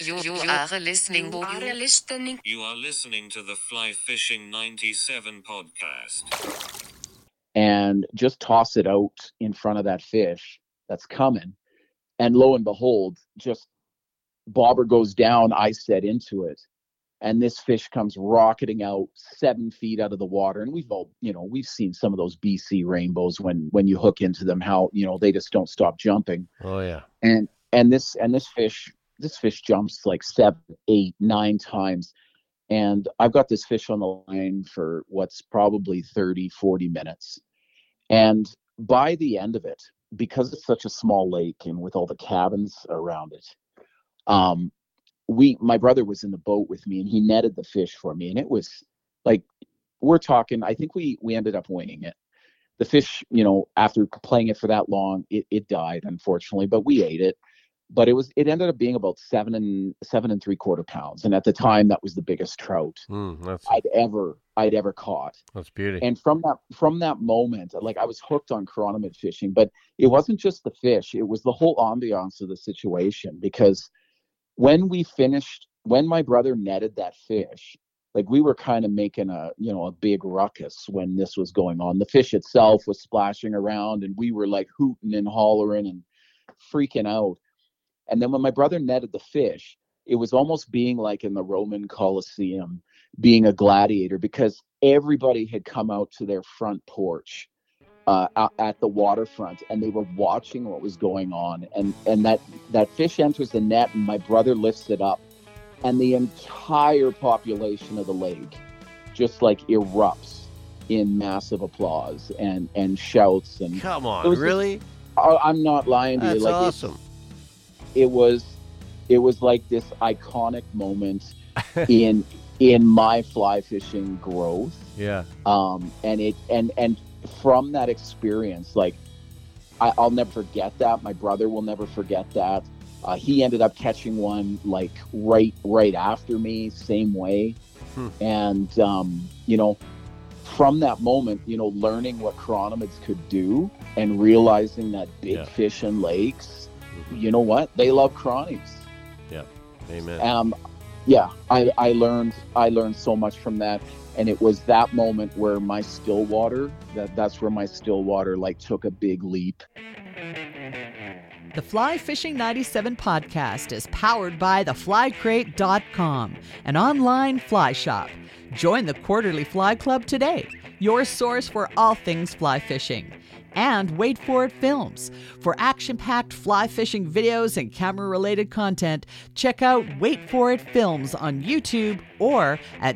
You are listening. You are listening to the Fly Fishing 97 podcast. And just toss it out in front of that fish that's coming. And lo and behold, just bobber goes down, I set into it. And this fish comes rocketing out 7 feet out of the water. And we've all, we've seen some of those BC rainbows when you hook into them, how, they just don't stop jumping. Oh yeah. And this fish jumps like 7, 8, 9 times. And I've got this fish on the line for what's probably 30, 40 minutes. And by the end of it, because it's such a small lake and with all the cabins around it, my brother was in the boat with me and he netted the fish for me. And it was like, we're talking, I think we ended up winging it. The fish, after playing it for that long, it died, unfortunately, but we ate it. But it ended up being about 7.75 pounds. And at the time, that was the biggest trout I'd ever caught. That's beauty. And from that moment, like, I was hooked on chironomid fishing, but it wasn't just the fish, it was the whole ambiance of the situation. Because when my brother netted that fish, like, we were kind of making a big ruckus when this was going on. The fish itself was splashing around and we were like hooting and hollering and freaking out. And then when my brother netted the fish, it was almost being like in the Roman Colosseum, being a gladiator, because everybody had come out to their front porch at the waterfront, and they were watching what was going on. And that fish enters the net, and my brother lifts it up, and the entire population of the lake just like erupts in massive applause and shouts. And come on, really? I'm not lying to you. That's like, awesome. It was like this iconic moment in my fly fishing growth. Yeah. And from that experience, like, I'll never forget that. My brother will never forget that. He ended up catching one like right after me, same way. And from that moment, learning what chironomids could do and realizing that big fish in lakes, you know what? They love cronies. Yeah. Amen. I learned so much from that. And it was that moment where my Stillwater, that's where my Stillwater like took a big leap. The Fly Fishing 97 podcast is powered by theflycrate.com, an online fly shop. Join the Quarterly Fly Club today, your source for all things fly fishing. And Wait For It Films. For action-packed fly fishing videos and camera-related content, check out Wait For It Films on YouTube or at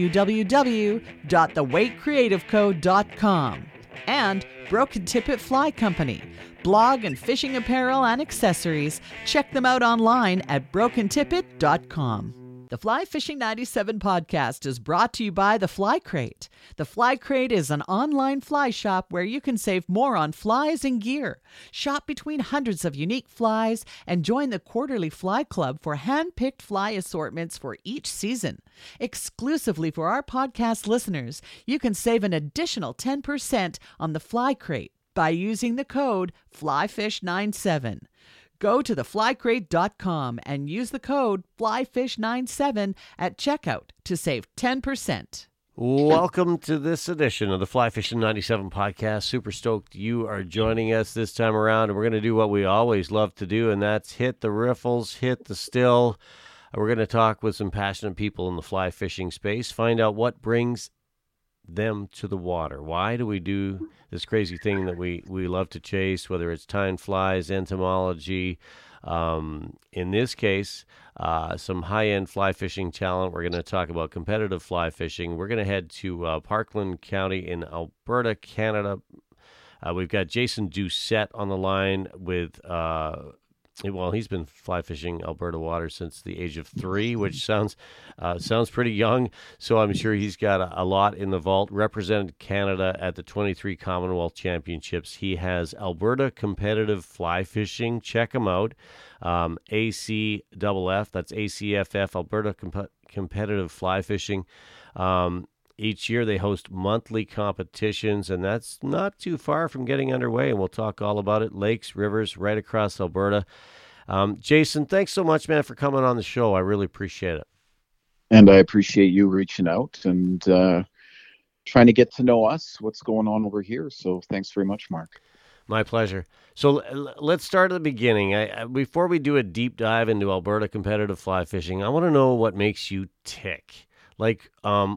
www.thewaitcreativeco.com. And Broken Tippet Fly Company. Blog and fishing apparel and accessories. Check them out online at brokentippet.com. The Fly Fishing 97 podcast is brought to you by The Fly Crate. The Fly Crate is an online fly shop where you can save more on flies and gear. Shop between hundreds of unique flies and join the Quarterly Fly Club for hand-picked fly assortments for each season. Exclusively for our podcast listeners, you can save an additional 10% on The Fly Crate by using the code FLYFISH97. Go to theflycrate.com and use the code FLYFISH97 at checkout to save 10%. Welcome to this edition of the Fly Fishing 97 podcast. Super stoked you are joining us this time around, and we're going to do what we always love to do, and that's hit the riffles, hit the still. We're going to talk with some passionate people in the fly fishing space, find out what brings them to the water. Why do we do this crazy thing that we love to chase, whether it's time flies, entomology, in this case, some high-end fly fishing talent. We're going to talk about competitive fly fishing. We're going to head to Parkland County in Alberta, Canada. We've got Jason Doucette on the line with he's been fly fishing Alberta waters since the age of 3, which sounds pretty young. So I'm sure he's got a lot in the vault. Represented Canada at the 23 Commonwealth Championships. He has Alberta Competitive Fly Fishing. Check him out. ACFF, that's ACFF, Alberta Competitive Fly Fishing. Each year they host monthly competitions, and that's not too far from getting underway, and we'll talk all about it. Lakes, rivers, right across Alberta. Jason, thanks so much, man, for coming on the show. I really appreciate it. And I appreciate you reaching out and trying to get to know us, what's going on over here. So thanks very much, Mark. My pleasure. So let's start at the beginning. Before we do a deep dive into Alberta competitive fly fishing, I want to know what makes you tick. Like,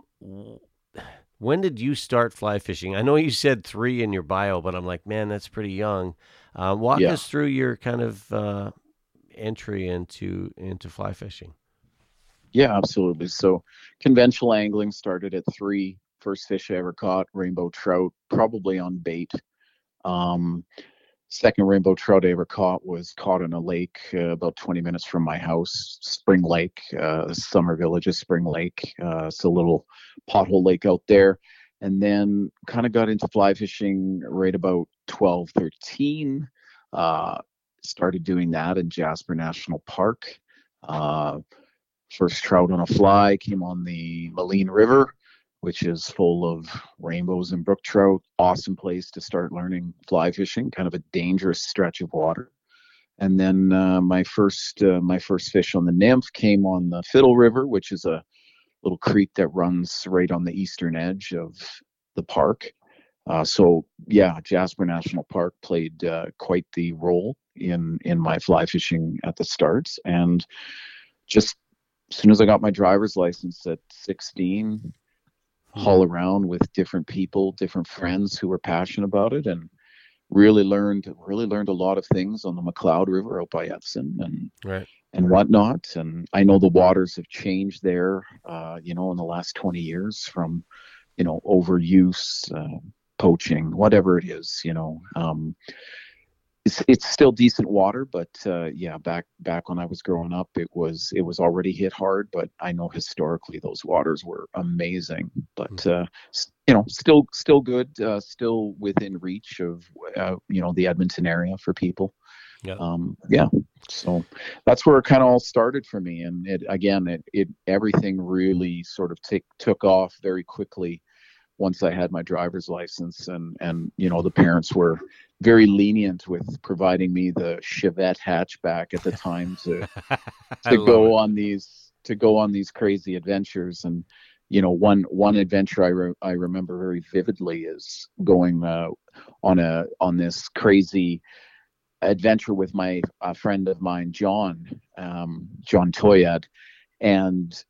when did you start fly fishing? I know you said 3 in your bio, but I'm like, man, that's pretty young. Walk us through your kind of entry into fly fishing. Yeah, absolutely. So conventional angling started at 3. First fish I ever caught, rainbow trout, probably on bait. Second rainbow trout I ever caught was caught in a lake about 20 minutes from my house, Spring Lake, Summer Villages, Spring Lake. It's a little pothole lake out there. And then kind of got into fly fishing right about 12, 13. Started doing that in Jasper National Park. First trout on a fly came on the Moline River, which is full of rainbows and brook trout. Awesome place to start learning fly fishing, kind of a dangerous stretch of water. And then my first fish on the nymph came on the Fiddle River, which is a little creek that runs right on the eastern edge of the park. So Jasper National Park played quite the role in my fly fishing at the start. And just as soon as I got my driver's license at 16, haul around with different people, different friends who were passionate about it, and really learned a lot of things on the McLeod River out by Epsom and whatnot. And I know the waters have changed there, in the last 20 years from, overuse, poaching, whatever it is, It's still decent water, but back when I was growing up, it was already hit hard. But I know historically those waters were amazing. But still good, still within reach of the Edmonton area for people. So that's where it kind of all started for me, and everything really sort of took off very quickly once I had my driver's license, and the parents were very lenient with providing me the Chevette hatchback at the time to go on these crazy adventures. And one adventure I remember very vividly is going on this crazy adventure with a friend of mine, John Toyad, and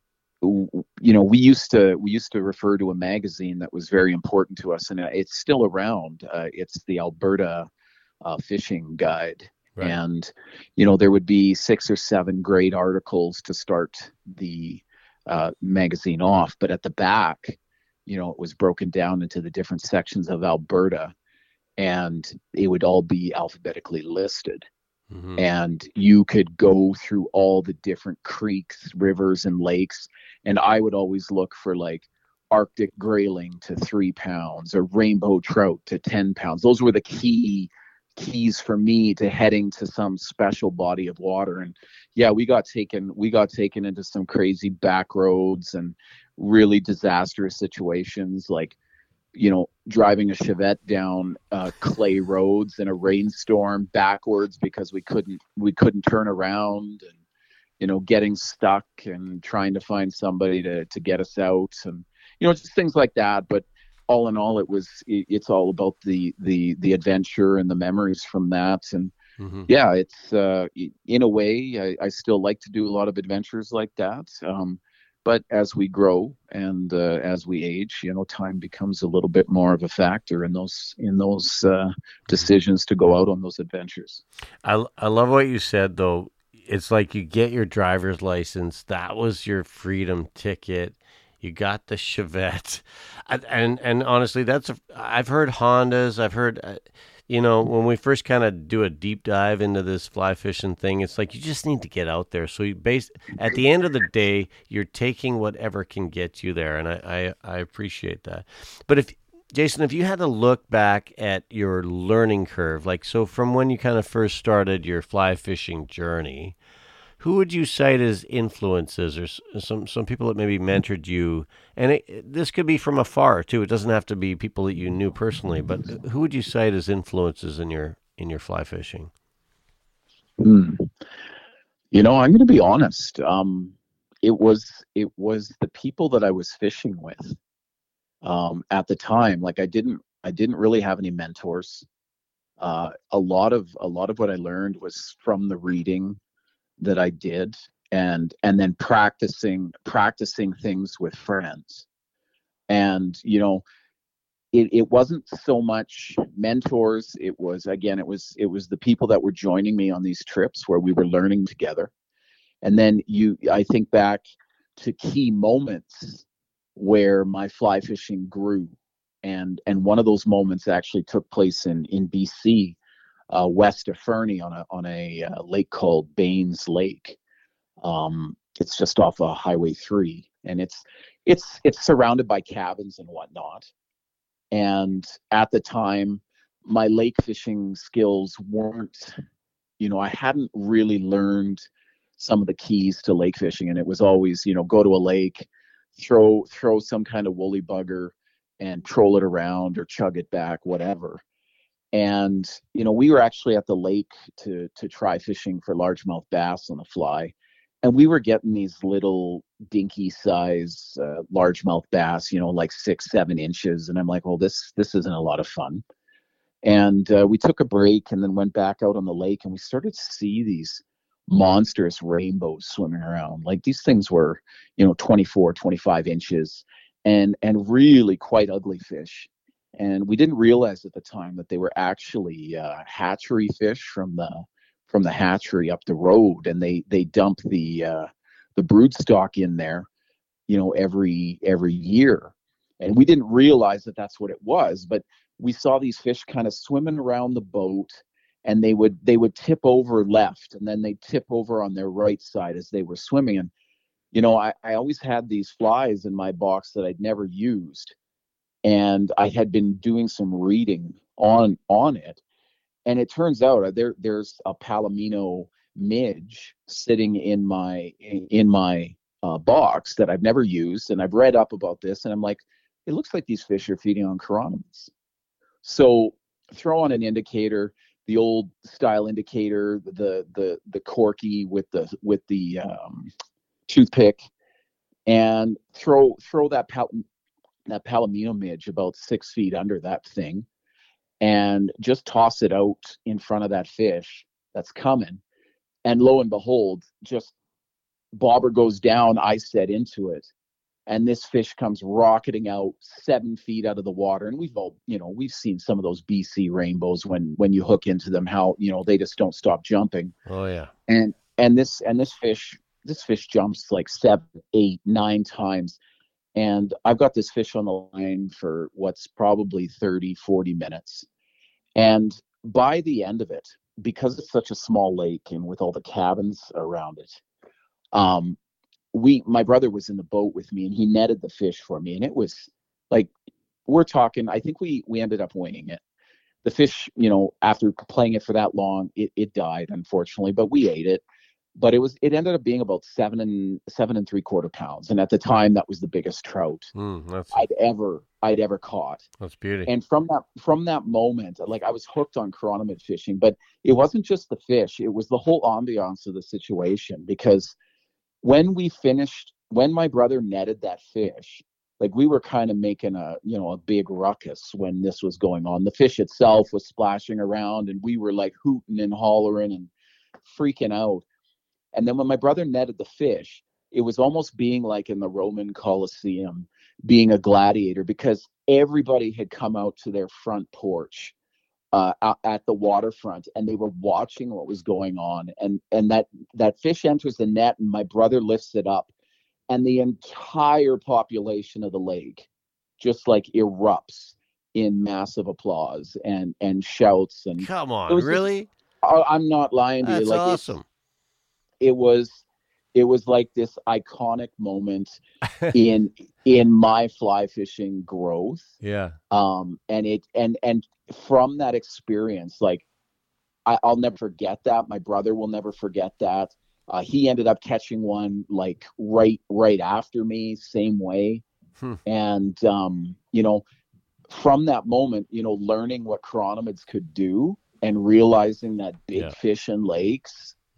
we used to refer to a magazine that was very important to us, and it's still around. It's the Alberta Fishing Guide. Right. And there would be 6 or 7 great articles to start the magazine off, but at the back, it was broken down into the different sections of Alberta, and it would all be alphabetically listed. Mm-hmm. And you could go through all the different creeks, rivers, and lakes. And I would always look for like Arctic grayling to 3 pounds or rainbow trout to 10 pounds. Those were the keys for me to heading to some special body of water. And we got taken into some crazy back roads and really disastrous situations, like driving a Chevette down clay roads in a rainstorm backwards because we couldn't turn around, and getting stuck and trying to find somebody to get us out, and just things like that. But all in all, it's all about the adventure and the memories from that. And it's in a way I still like to do a lot of adventures like that. But as we grow and as we age, time becomes a little bit more of a factor in those decisions to go out on those adventures. I love what you said, though. It's like you get your driver's license. That was your freedom ticket. You got the Chevette, and honestly, I've heard Hondas. I've heard. When we first kind of do a deep dive into this fly fishing thing, it's like you just need to get out there. So at the end of the day, you're taking whatever can get you there, and I appreciate that. But Jason, if you had to look back at your learning curve, like so from when you kind of first started your fly fishing journey, who would you cite as influences or some people that maybe mentored you? And this could be from afar too. It doesn't have to be people that you knew personally, but who would you cite as influences in your fly fishing? I'm going to be honest. It was the people that I was fishing with at the time. Like I didn't really have any mentors. A lot of what I learned was from the reading that I did, and then practicing things with friends. And it wasn't so much mentors. It was the people that were joining me on these trips where we were learning together. And then I think back to key moments where my fly fishing grew. And one of those moments actually took place in BC, west of Fernie, on a lake called Baines Lake. It's just off of Highway 3, and it's surrounded by cabins and whatnot. And at the time, my lake fishing skills weren't, I hadn't really learned some of the keys to lake fishing. And it was always, go to a lake, throw some kind of woolly bugger and troll it around or chug it back, whatever. And, we were actually at the lake to try fishing for largemouth bass on the fly. And we were getting these little dinky size largemouth bass, like 6-7 inches. And I'm like, well, this isn't a lot of fun. And we took a break and then went back out on the lake, and we started to see these monstrous rainbows swimming around. Like these things were, 24, 25 inches, and really quite ugly fish. And we didn't realize at the time that they were actually hatchery fish from the hatchery up the road, and they dump the brood stock in there, every year. And we didn't realize that that's what it was, but we saw these fish kind of swimming around the boat, and they would tip over left, and then they'd tip over on their right side as they were swimming. And I always had these flies in my box that I'd never used, and I had been doing some reading on it. And it turns out there's a Palomino midge sitting in my box that I've never used, and I've read up about this, and I'm like, it looks like these fish are feeding on chironomids. So throw on an indicator, the old style indicator, the corky with the toothpick, and throw that Palomino midge about 6 feet under that thing, and just toss it out in front of that fish that's coming. And lo and behold, just bobber goes down, I set into it, and this fish comes rocketing out 7 feet out of the water. And we've seen some of those BC rainbows when you hook into them, how they just don't stop jumping. Oh yeah. And this fish jumps like 7, 8, 9 times. And I've got this fish on the line for what's probably 30, 40 minutes. And by the end of it, because it's such a small lake and with all the cabins around it, my brother was in the boat with me, and he netted the fish for me. And it was like, we're talking, I think we ended up winging it. The fish, after playing it for that long, it died, unfortunately, but we ate it. But it ended up being about 7.75 pounds. And at the time, that was the biggest trout I'd ever caught. That's beauty. And from that moment, like, I was hooked on chironomid fishing. But it wasn't just the fish; it was the whole ambiance of the situation. Because when my brother netted that fish, like, we were kind of making a big ruckus when this was going on. The fish itself was splashing around, and we were like hooting and hollering and freaking out. And then when my brother netted the fish, it was almost being like in the Roman Colosseum, being a gladiator, because everybody had come out to their front porch at the waterfront, and they were watching what was going on. And that fish enters the net, and my brother lifts it up, and the entire population of the lake just like erupts in massive applause and shouts. And come on, really? I'm not lying to you. That's like, awesome. It was like this iconic moment in my fly fishing growth. Yeah. And from that experience, like, I'll never forget that. My brother will never forget that. He ended up catching one like right after me, same way. And from that moment, learning what chironomids could do, and realizing that big fish in lakes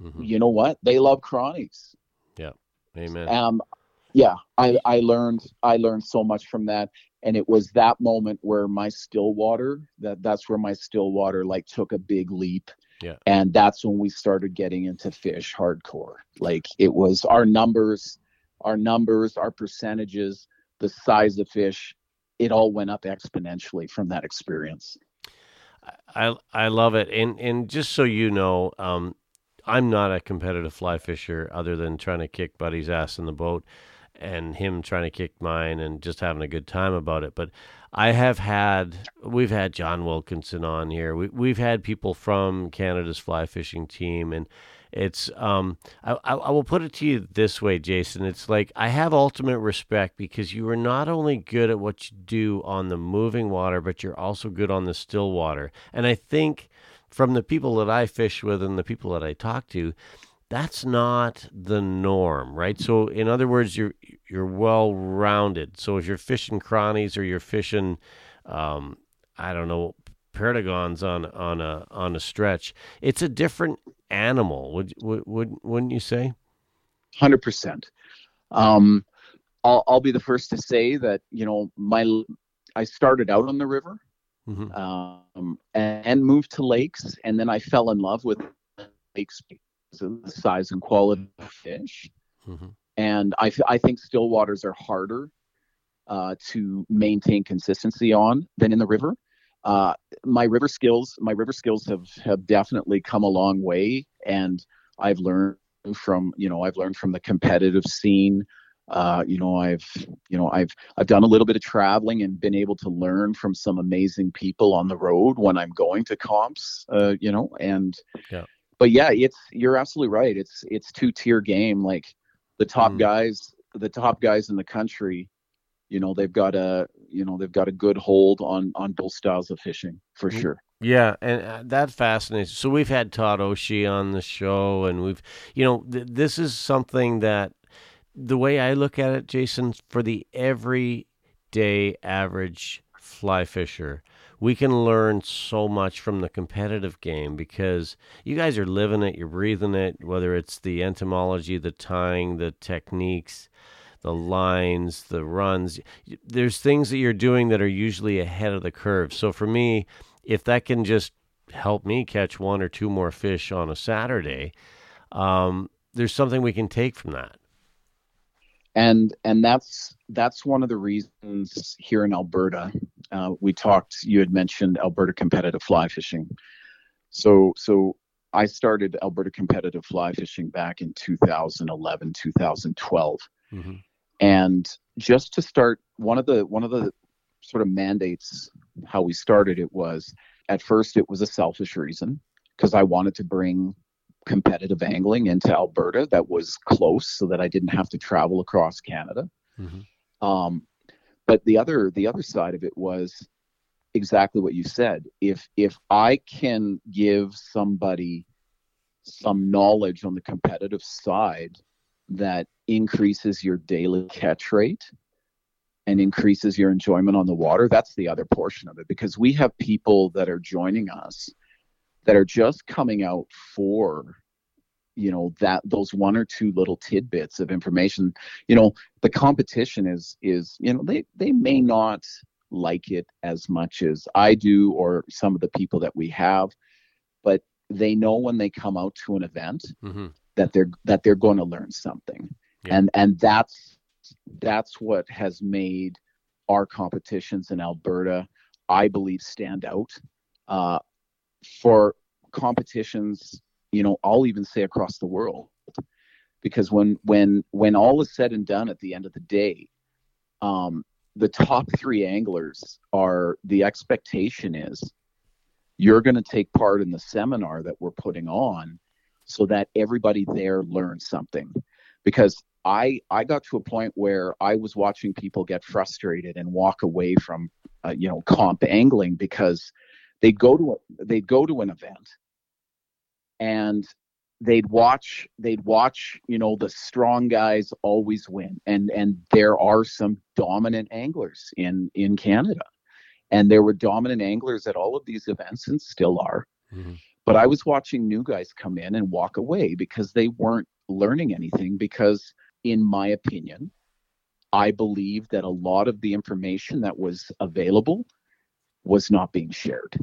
Mm-hmm. you know what? They love chronies. Yeah. Amen. Yeah, I learned so much from that. And it was that moment where my that's where my Stillwater like took a big leap. Yeah. And that's when we started getting into fish hardcore. Like it was our numbers, our percentages, the size of fish, it all went up exponentially from that experience. I love it. And just so you know, I'm not a competitive fly fisher other than trying to kick Buddy's ass in the boat and him trying to kick mine and just having a good time about it. But we've had John Wilkinson on here. We've had people from Canada's fly fishing team, and it's I will put it to you this way, Jason. It's like I have ultimate respect because you are not only good at what you do on the moving water, but you're also good on the still water. And I think from the people that I fish with and the people that I talk to, that's not the norm, right? So in other words, you're well rounded. So if you're fishing chronies or you're fishing, I don't know, perdigons on a stretch, it's a different animal. Wouldn't you say? 100%. I'll be the first to say that, I started out on the river, and moved to lakes, and then I fell in love with lakes because of the size and quality of fish. Mm-hmm. And I think still waters are harder to maintain consistency on than in the river. My river skills have definitely come a long way, and I've learned from the competitive scene. I've done a little bit of traveling and been able to learn from some amazing people on the road when I'm going to comps, and yeah. But yeah, you're absolutely right. It's two-tier game. Like the top guys in the country, they've got a good hold on both styles of fishing for sure. Yeah, and that fascinates. So we've had Todd Oshie on the show, and we've, this is something that the way I look at it, Jason, for the everyday average fly fisher, we can learn so much from the competitive game because you guys are living it, you're breathing it, whether it's the entomology, the tying, the techniques, the lines, the runs. There's things that you're doing that are usually ahead of the curve. So for me, if that can just help me catch one or two more fish on a Saturday, there's something we can take from that. And that's one of the reasons here in Alberta. You had mentioned Alberta competitive fly fishing. So I started Alberta competitive fly fishing back in 2011, 2012. Mm-hmm. And just to start, one of the sort of mandates, how we started it was, at first it was a selfish reason because I wanted to bring competitive angling into Alberta that was close so that I didn't have to travel across Canada. Mm-hmm. But the other side of it was exactly what you said. If I can give somebody some knowledge on the competitive side that increases your daily catch rate and increases your enjoyment on the water, that's the other portion of it, because we have people that are joining us that are just coming out for those one or two little tidbits of information. The competition is they may not like it as much as I do or some of the people that we have, but they know when they come out to an event mm-hmm. that they're going to learn something. Yeah. And that's what has made our competitions in Alberta, I believe, stand out. For competitions, I'll even say across the world, because when all is said and done at the end of the day, the top three anglers the expectation is you're going to take part in the seminar that we're putting on so that everybody there learns something. Because I got to a point where I was watching people get frustrated and walk away from comp angling because they'd go to an event and they'd watch the strong guys always win, and there are some dominant anglers in Canada, and there were dominant anglers at all of these events and still are. Mm-hmm. But I was watching new guys come in and walk away because they weren't learning anything. Because, in my opinion, I believe that a lot of the information that was available was not being shared.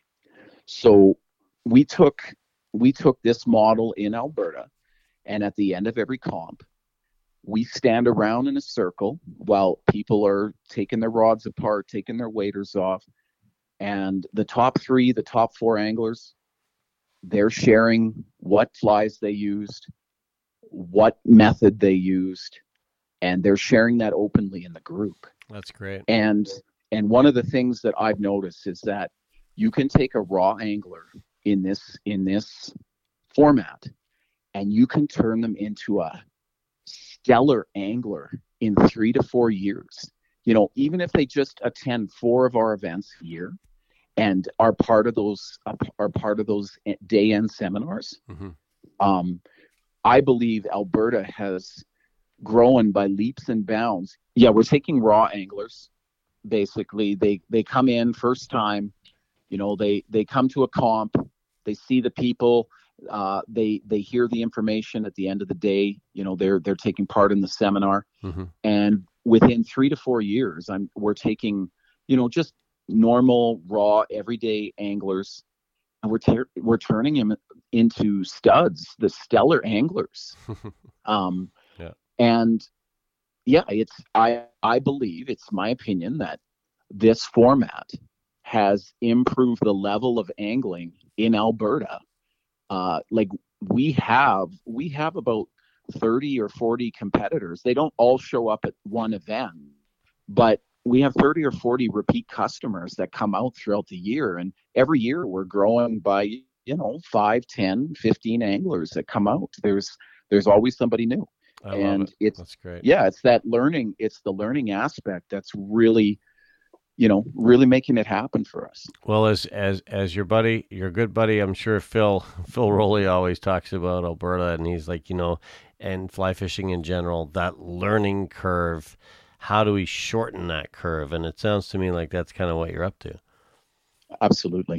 So we took this model in Alberta, and at the end of every comp, we stand around in a circle while people are taking their rods apart, taking their waders off, and the top 4 anglers, they're sharing what flies they used, what method they used, and they're sharing that openly in the group. That's great. And one of the things that I've noticed is that you can take a raw angler in this format, and you can turn them into a stellar angler in 3 to 4 years. Even if they just attend 4 of our events a year and are part of those day end seminars. Mm-hmm. I believe Alberta has grown by leaps and bounds. Yeah, we're taking raw anglers. Basically, they come in first time. They come to a comp. They see the people. They hear the information at the end of the day. They're taking part in the seminar. Mm-hmm. And within 3 to 4 years, we're taking just normal raw everyday anglers, and we're turning them into studs, the stellar anglers. Yeah. And yeah, I believe, it's my opinion, that this format has improved the level of angling in Alberta. Like we have about 30 or 40 competitors. They don't all show up at one event, but we have 30 or 40 repeat customers that come out throughout the year. And every year we're growing by, 5, 10, 15 anglers that come out. There's always somebody new. I love it. That's great. Yeah, it's that learning. It's the learning aspect that's really making it happen for us. Well, as your buddy, your good buddy, I'm sure Phil Rowley always talks about Alberta, and he's like, and fly fishing in general, that learning curve. How do we shorten that curve? And it sounds to me like that's kind of what you're up to. Absolutely.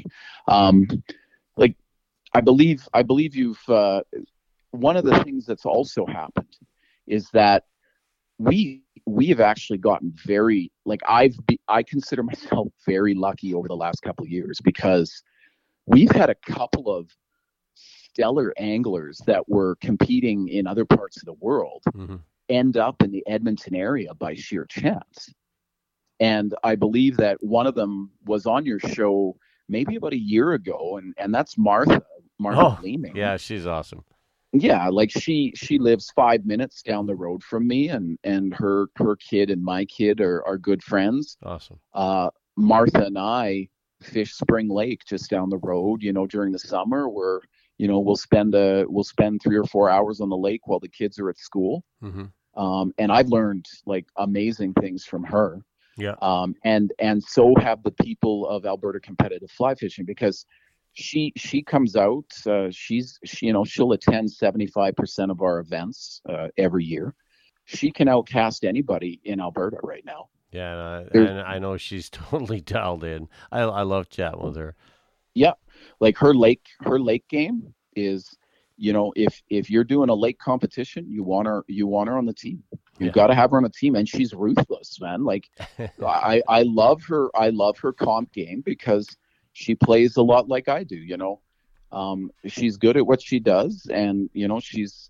Like I believe you've. One of the things that's also happened is that we have actually gotten very, like, I consider myself very lucky over the last couple of years, because we've had a couple of stellar anglers that were competing in other parts of the world Mm-hmm. end up in the Edmonton area by sheer chance. And I believe that one of them was on your show maybe about a year ago, and that's Martha Leeming. Yeah, she's awesome. Yeah, like she lives 5 minutes down the road from me, and her kid and my kid are good friends. Awesome. Martha and I fish Spring Lake just down the road. During the summer, where we'll spend 3 or 4 hours on the lake while the kids are at school. Mm-hmm. And I've learned like amazing things from her. Yeah. And so have the people of Alberta Competitive Fly Fishing, because she comes out. She'll attend 75% of our events every year. She can outcast anybody in Alberta right now. Yeah, and I know she's totally dialed in. I love chatting with her. Yeah, like her lake game is, if you're doing a lake competition, you want her on the team. You've got to have her on a team, and she's ruthless, man. Like I love her comp game, because she plays a lot like I do. She's good at what she does, and she's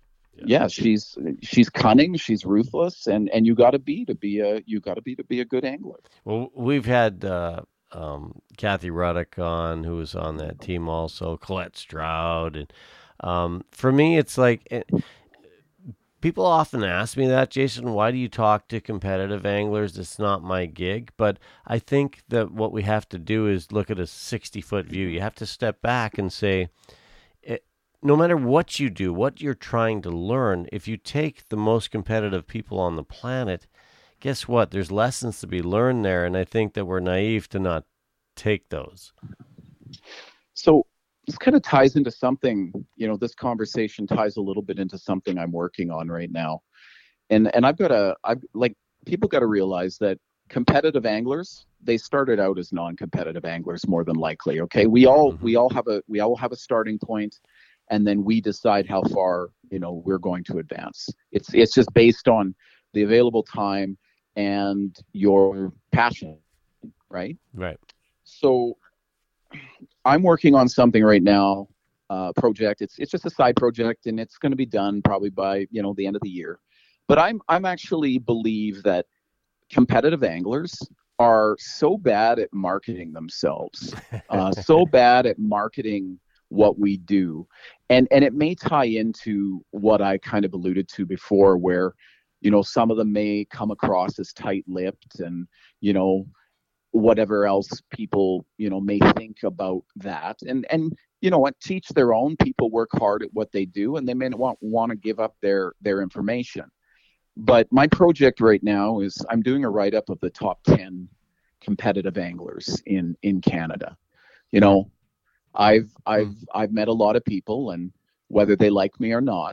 cunning, she's ruthless, and you got to be to be a good angler. Well, we've had Kathy Ruddock on, who was on that team also, Colette Stroud, and for me, it's like people often ask me that, Jason, why do you talk to competitive anglers? It's not my gig. But I think that what we have to do is look at a 60-foot view. You have to step back and say, no matter what you do, what you're trying to learn, if you take the most competitive people on the planet, guess what? There's lessons to be learned there. And I think that we're naive to not take those. So this kind of ties into something, this conversation ties a little bit into something I'm working on right now. And people got to realize that competitive anglers, they started out as non-competitive anglers more than likely. Okay, we all have a starting point, and then we decide how far we're going to advance. It's just based on the available time and your passion, right? Right. So I'm working on something right now, project. It's just a side project, and it's going to be done probably by the end of the year. But I'm actually believe that competitive anglers are so bad at marketing themselves, so bad at marketing what we do, and it may tie into what I kind of alluded to before, where some of them may come across as tight-lipped and whatever else people may think about that, and what, teach their own. People work hard at what they do, and they may not want to give up their information. But my project right now is I'm doing a write-up of the top 10 competitive anglers in Canada. I've met a lot of people, and whether they like me or not,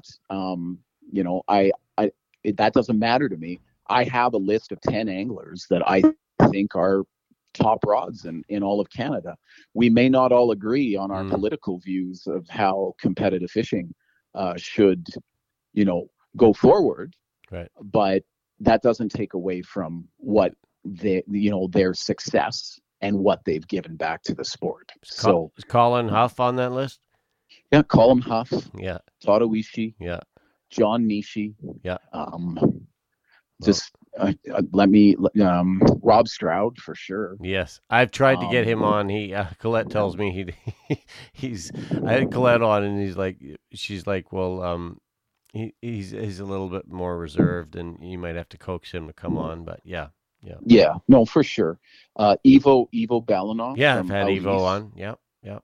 that doesn't matter to me. I have a list of 10 anglers that I think are top rods in all of Canada. We may not all agree on our political views of how competitive fishing should, go forward. Right. But that doesn't take away from what their success and what they've given back to the sport. Is Colin Huff on that list? Yeah, Colin Huff. Yeah. Todd Oishi. Yeah. John Nishi. Yeah. Rob Stroud for sure. Yes, I've tried to get him on. Colette tells me I had Colette on, and she's like, well, he's a little bit more reserved, and you might have to coax him to come on. But yeah, no, for sure. Ivo Balanov. Yeah, I've had Ivo on. Yeah.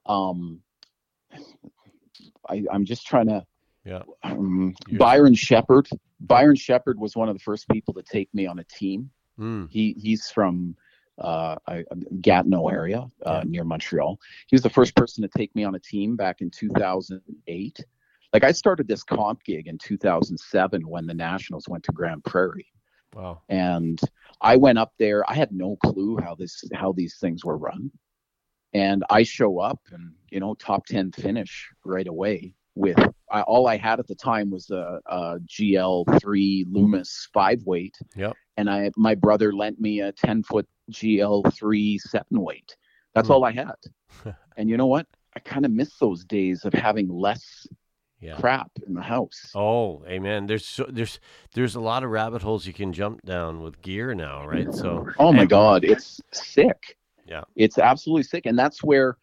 I'm just trying to. Yeah. Byron Shepard. Byron Shepard was one of the first people to take me on a team. He's from Gatineau area near Montreal. He was the first person to take me on a team back in 2008. Like, I started this comp gig in 2007 when the Nationals went to Grand Prairie. Wow. And I went up there. I had no clue how these things were run. And I show up and, top 10 finish right away with all I had at the time was a GL3 Loomis 5-weight. Yep. And my brother lent me a 10-foot GL3 7-weight. That's all I had. And you know what? I kind of miss those days of having less crap in the house. Oh, amen. There's a lot of rabbit holes you can jump down with gear now, right? So. Oh my God, it's sick. Yeah. It's absolutely sick, and that's where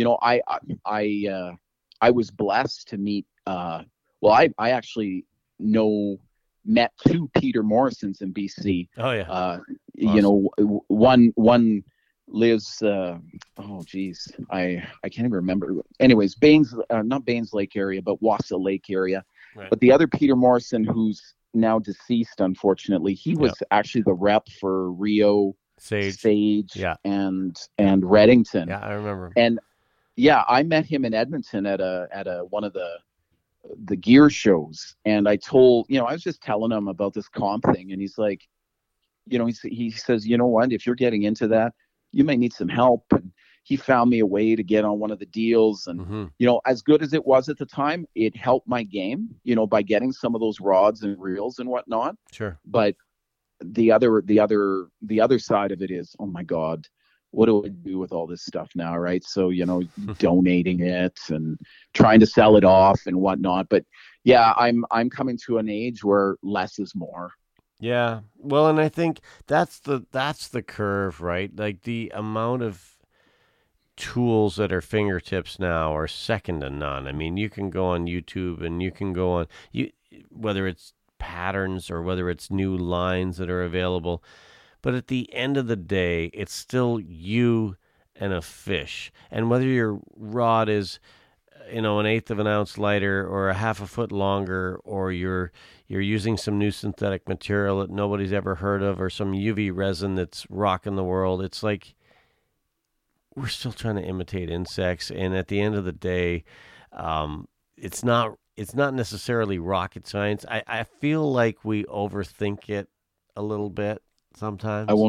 I was blessed to meet. I actually met two Peter Morrisons in BC. Oh yeah. Awesome. One lives. I can't even remember. Anyways, not Baines Lake area, but Wassa Lake area. Right. But the other Peter Morrison, who's now deceased, unfortunately, he was actually the rep for Rio, Sage, and Redington. Yeah, I remember. And I met him in Edmonton at a one of the gear shows, and I was just telling him about this comp thing, and he's like, he says, you know what, if you're getting into that, you may need some help. And he found me a way to get on one of the deals, and as good as it was at the time, it helped my game, by getting some of those rods and reels and whatnot. Sure. But the other side of it is, oh my God, what do I do with all this stuff now, right? So, donating it and trying to sell it off and whatnot. But yeah, I'm coming to an age where less is more. Yeah. Well, and I think that's the curve, right? Like, the amount of tools at our fingertips now are second to none. I mean, you can go on YouTube and you can go on whether it's patterns or whether it's new lines that are available. But at the end of the day, it's still you and a fish. And whether your rod is, an 1/8 of an ounce lighter or a half a foot longer, or you're using some new synthetic material that nobody's ever heard of, or some UV resin that's rocking the world, it's like we're still trying to imitate insects. And at the end of the day, it's not necessarily rocket science. I feel like we overthink it a little bit sometimes.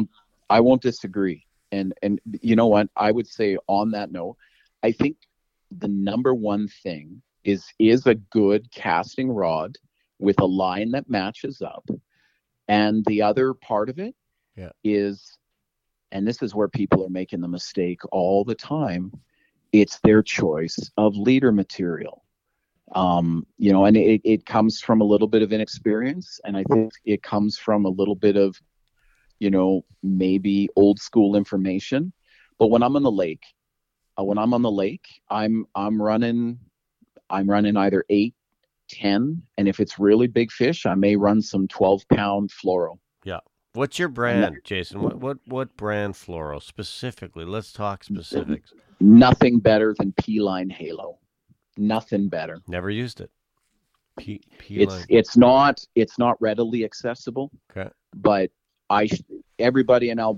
I won't disagree. And you know what? I would say on that note, I think the number one thing is a good casting rod with a line that matches up. And the other part of it Yeah. is, and this is where people are making the mistake all the time, it's their choice of leader material. And it comes from a little bit of inexperience, and I think it comes from a little bit of, maybe old school information. But when I'm on the lake, I'm running either 8, 10, and if it's really big fish, I may run some 12-pound fluoro. Yeah. What's your brand, Jason? What brand fluoro specifically? Let's talk specifics. Nothing better than P-Line Halo. Nothing better. Never used it. P-Line. It's not readily accessible. Okay. But everybody in the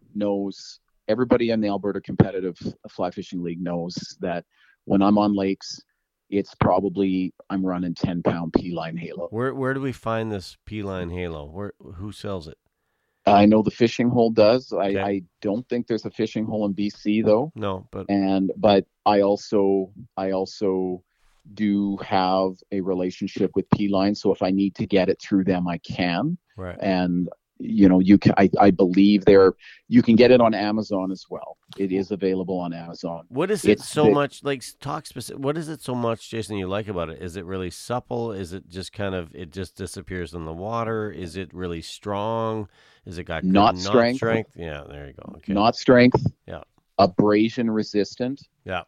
Alberta Competitive Fly Fishing League knows that when I'm on lakes, it's probably I'm running 10-pound P-Line Halo. Where do we find this P-Line Halo? Who sells it? I know the fishing hole does. Okay. I don't think there's a fishing hole in BC though. No, but I also do have a relationship with P-Line, so if I need to get it through them, I can. Right. And I believe you can get it on Amazon as well. It is available on Amazon. What is it much like talk specific? What is it so much, Jason, you like about it? Is it really supple? Is it just it just disappears in the water? Is it really strong? Is it got good knot strength? Yeah, there you go. Okay. Knot strength. Yeah. Abrasion resistant. Yeah.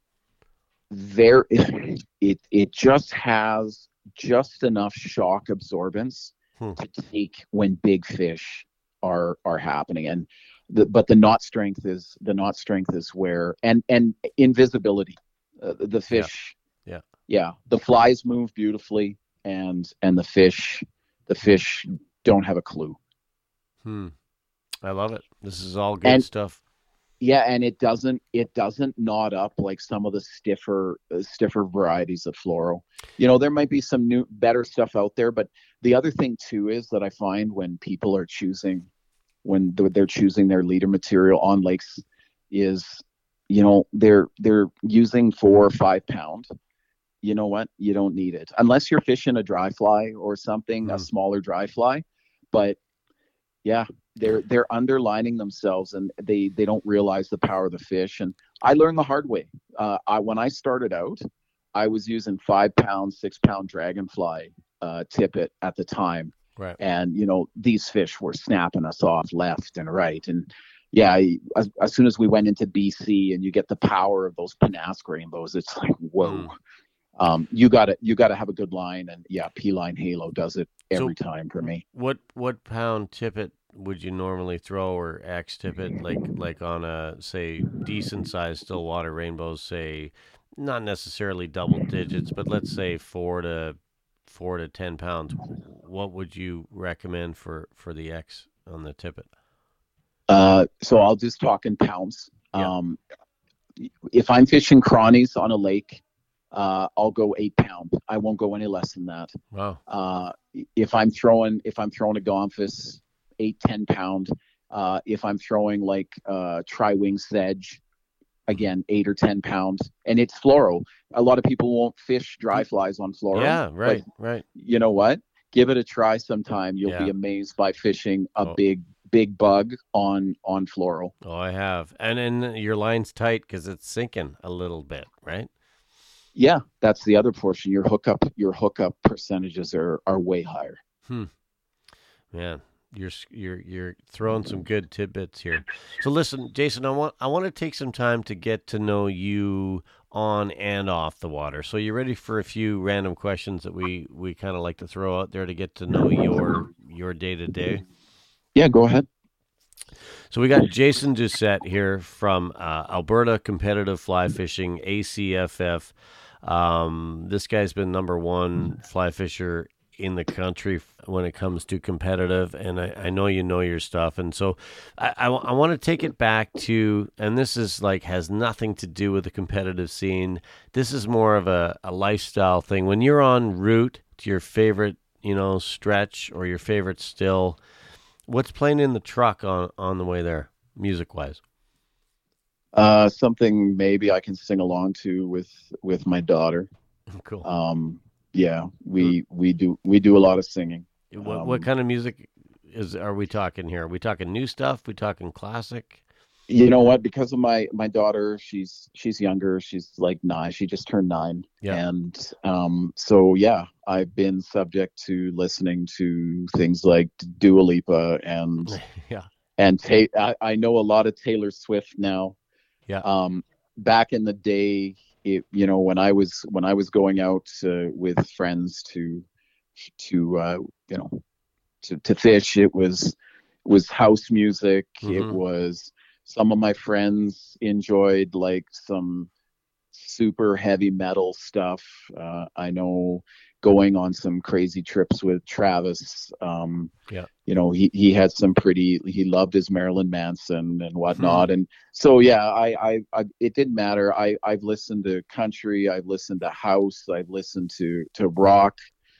It just has just enough shock absorbance to take when big fish are happening, but the knot strength is where and invisibility, the fish. Yeah, the flies move beautifully, and the fish don't have a clue. I love it. This is all good stuff. Yeah, and it doesn't knot up like some of the stiffer varieties of fluoro. There might be some new better stuff out there, but the other thing too is that I find when people are choosing their leader material on lakes is, they're using 4 or 5 pound. You know what? You don't need it unless you're fishing a dry fly or something, a smaller dry fly. But yeah, they're underlining themselves, and they don't realize the power of the fish. And I learned the hard way. When I started out, I was using 5 pound, 6 pound dragonfly tippet at the time. Right. And these fish were snapping us off left and right. And yeah, as soon as we went into BC and you get the power of those Pennask rainbows, it's like, whoa. You gotta have a good line, and yeah, P-Line Halo does it every time for me. What pound tippet would you normally throw, or X tippet, like on a, say, decent sized Stillwater rainbows, say not necessarily double digits, but let's say 4 to 10 pounds? What would you recommend for the X on the tippet? So I'll just talk in pounds. Yeah. If I'm fishing crawnies on a lake, I'll go 8 pound. I won't go any less than that. Wow. If I'm throwing a Gomphaus, 8-10 pound. If I'm throwing like tri-wing sedge, again 8 or 10 pounds, and it's fluoro. A lot of people won't fish dry flies on fluoro. Yeah, right, right. You know what? Give it a try sometime. You'll be amazed by fishing a big bug on fluoro. Oh, I have. And then your line's tight because it's sinking a little bit, right? Yeah, that's the other portion. Your hookup percentages are way higher. Man, you're throwing some good tidbits here. So listen, Jason, I want to take some time to get to know you on and off the water. So you ready for a few random questions that we kind of like to throw out there to get to know your day to day? Yeah, go ahead. So we got Jason Doucette here from Alberta Competitive Fly Fishing, ACFF. This guy's been number 1 fly fisher in the country when it comes to competitive, and I know you know your stuff. And so I want to take it back to, and this is has nothing to do with the competitive scene. This is more of a lifestyle thing. When you're en route to your favorite, stretch or your favorite still, What's playing in the truck on the way there, music wise? Something maybe I can sing along to with my daughter. Cool. Yeah, we do a lot of singing. What kind of music are we talking here? Are we talking new stuff? We talking classic? You know what? Because of my daughter, she's younger. She's like 9. She just turned 9. Yeah. And so yeah, I've been subject to listening to things like Dua Lipa and Yeah. and I know a lot of Taylor Swift now. Yeah. Back in the day, when I was going out with friends to fish, it was house music. It Mhm. was some of my friends enjoyed like some super heavy metal stuff. I know going on some crazy trips with Travis. Yeah. He had some he loved his Marilyn Manson and whatnot. Mhm. And so, yeah, I it didn't matter. I've listened to country. I've listened to house. I've listened to rock.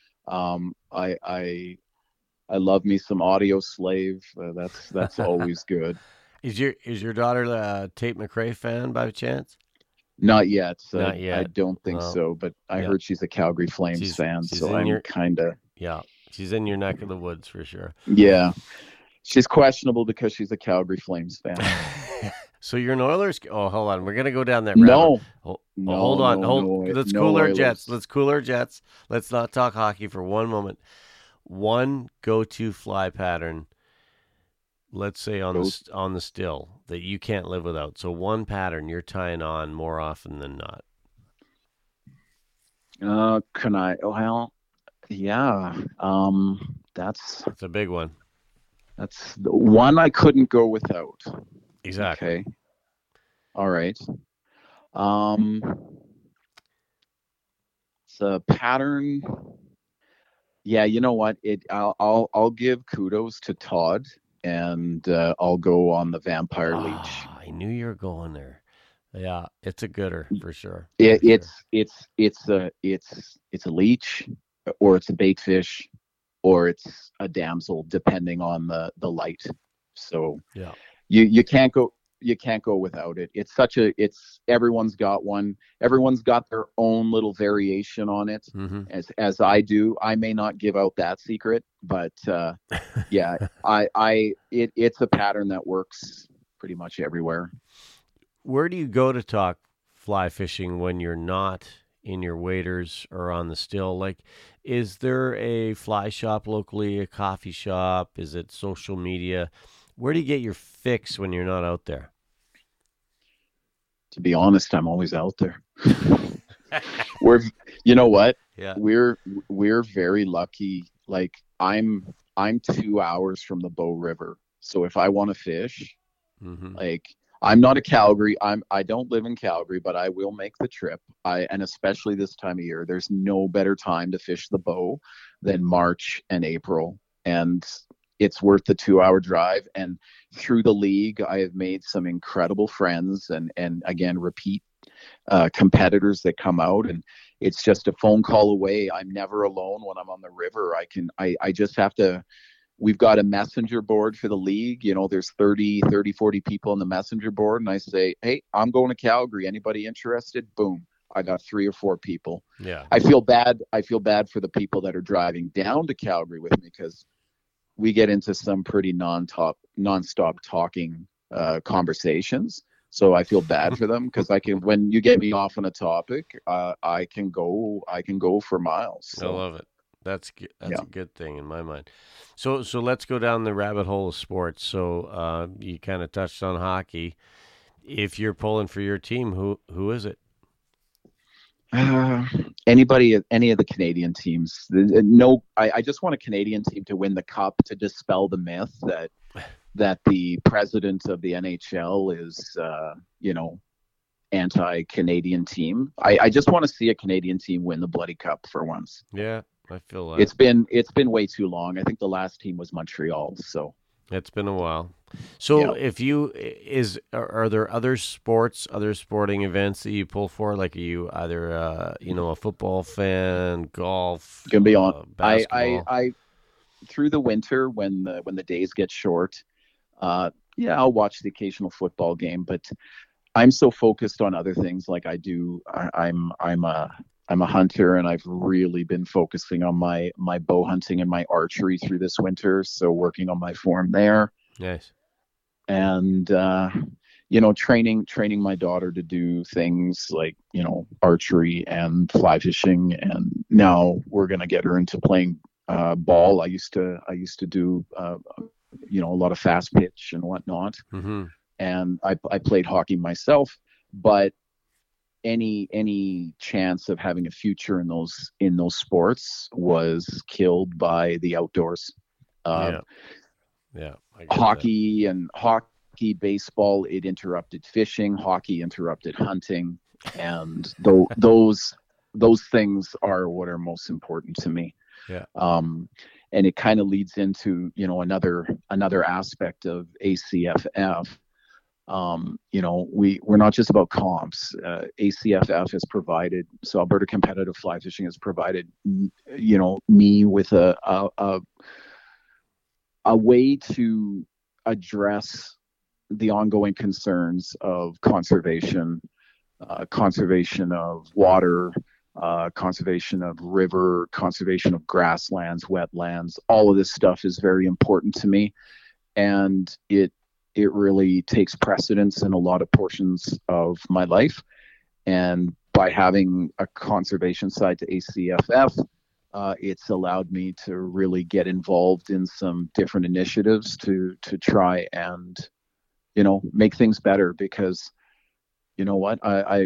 I love me some Audio Slave. That's always good. Is your daughter a Tate McRae fan by chance? Not yet. Not I yet. don't think Well, so, but I yeah. heard she's a Calgary Flames fan, She's so in I'm your kind of, yeah. She's in your neck of the woods for sure. yeah. She's questionable because she's a Calgary Flames fan. So you're an Oilers. Oh, hold on. We're gonna go down that rabbit. No, Hold on. Let's no cool our Oilers. jets. Let's cool our jets. Let's not talk hockey for one moment. One go-to fly pattern. Let's say on the still that you can't live without. So one pattern you're tying on more often than not. Can I? Well, yeah. That's It's a big one. That's the one I couldn't go without. Exactly. Okay. All right. It's a pattern. Yeah, you know what? I'll give kudos to Todd, and I'll go on the Vampire Leech. I knew you were going there. Yeah, it's a gooder for sure. It's a leech, or it's a bait fish, or it's a damsel, depending on the light. So yeah, you can't go without it. Everyone's got one. Everyone's got their own little variation on it. mm-hmm. As I do. I may not give out that secret, but yeah, it's a pattern that works pretty much everywhere. Where do you go to talk fly fishing when you're not in your waders or on the still? Like, is there a fly shop locally, a coffee shop? Is it social media? Where do you get your fix when you're not out there? To be honest, I'm always out there. You know what? Yeah. We're very lucky. Like I'm 2 hours from the Bow River. So if I want to fish, mm-hmm. like I'm not a Calgary. I don't live in Calgary, but I will make the trip. And especially this time of year, there's no better time to fish the Bow than March and April. And it's worth the 2-hour drive. And through the league, I have made some incredible friends and again, repeat competitors that come out, and it's just a phone call away. I'm never alone when I'm on the river. I just have to, we've got a messenger board for the league. There's 30, 40 people on the messenger board. And I say, hey, I'm going to Calgary. Anybody interested? Boom. I got 3 or 4 people. Yeah. I feel bad for the people that are driving down to Calgary with me, because we get into some pretty nonstop talking conversations. So I feel bad for them, because when you get me off on a topic, I can go for miles. So. I love it. That's Yeah. a good thing in my mind. So let's go down the rabbit hole of sports. So you kind of touched on hockey. If you're pulling for your team, who is it? Any of the Canadian teams. No, I just want a Canadian team to win the cup, to dispel the myth that the president of the NHL is, anti-Canadian team. I just want to see a Canadian team win the bloody cup for once. Yeah, I feel that. It's been way too long. I think the last team was Montreal. So it's been a while. So yeah. Are there other sporting events that you pull for? Like, are you either a football fan, golf, gonna be on. basketball? through the winter when the days get short, yeah, I'll watch the occasional football game, but I'm so focused on other things. Like I'm a hunter, and I've really been focusing on my bow hunting and my archery through this winter. So working on my form there, Nice. and training my daughter to do things like archery and fly fishing, and now we're gonna get her into playing ball. I used to do a lot of fast pitch and whatnot, Mm-hmm. and I played hockey myself, but any chance of having a future in those sports was killed by the outdoors. Yeah. Yeah. I get that. Hockey, baseball, it interrupted fishing. Hockey interrupted hunting, and those things are what are most important to me. Yeah. And it kind of leads into another aspect of ACFF. We're not just about comps. ACFF has provided, so Alberta Competitive Fly Fishing has provided, me with a way to address the ongoing concerns of conservation of water, conservation of river, conservation of grasslands, wetlands. All of this stuff is very important to me, and it really takes precedence in a lot of portions of my life. And by having a conservation side to ACFF, it's allowed me to really get involved in some different initiatives to try and make things better. Because you know what,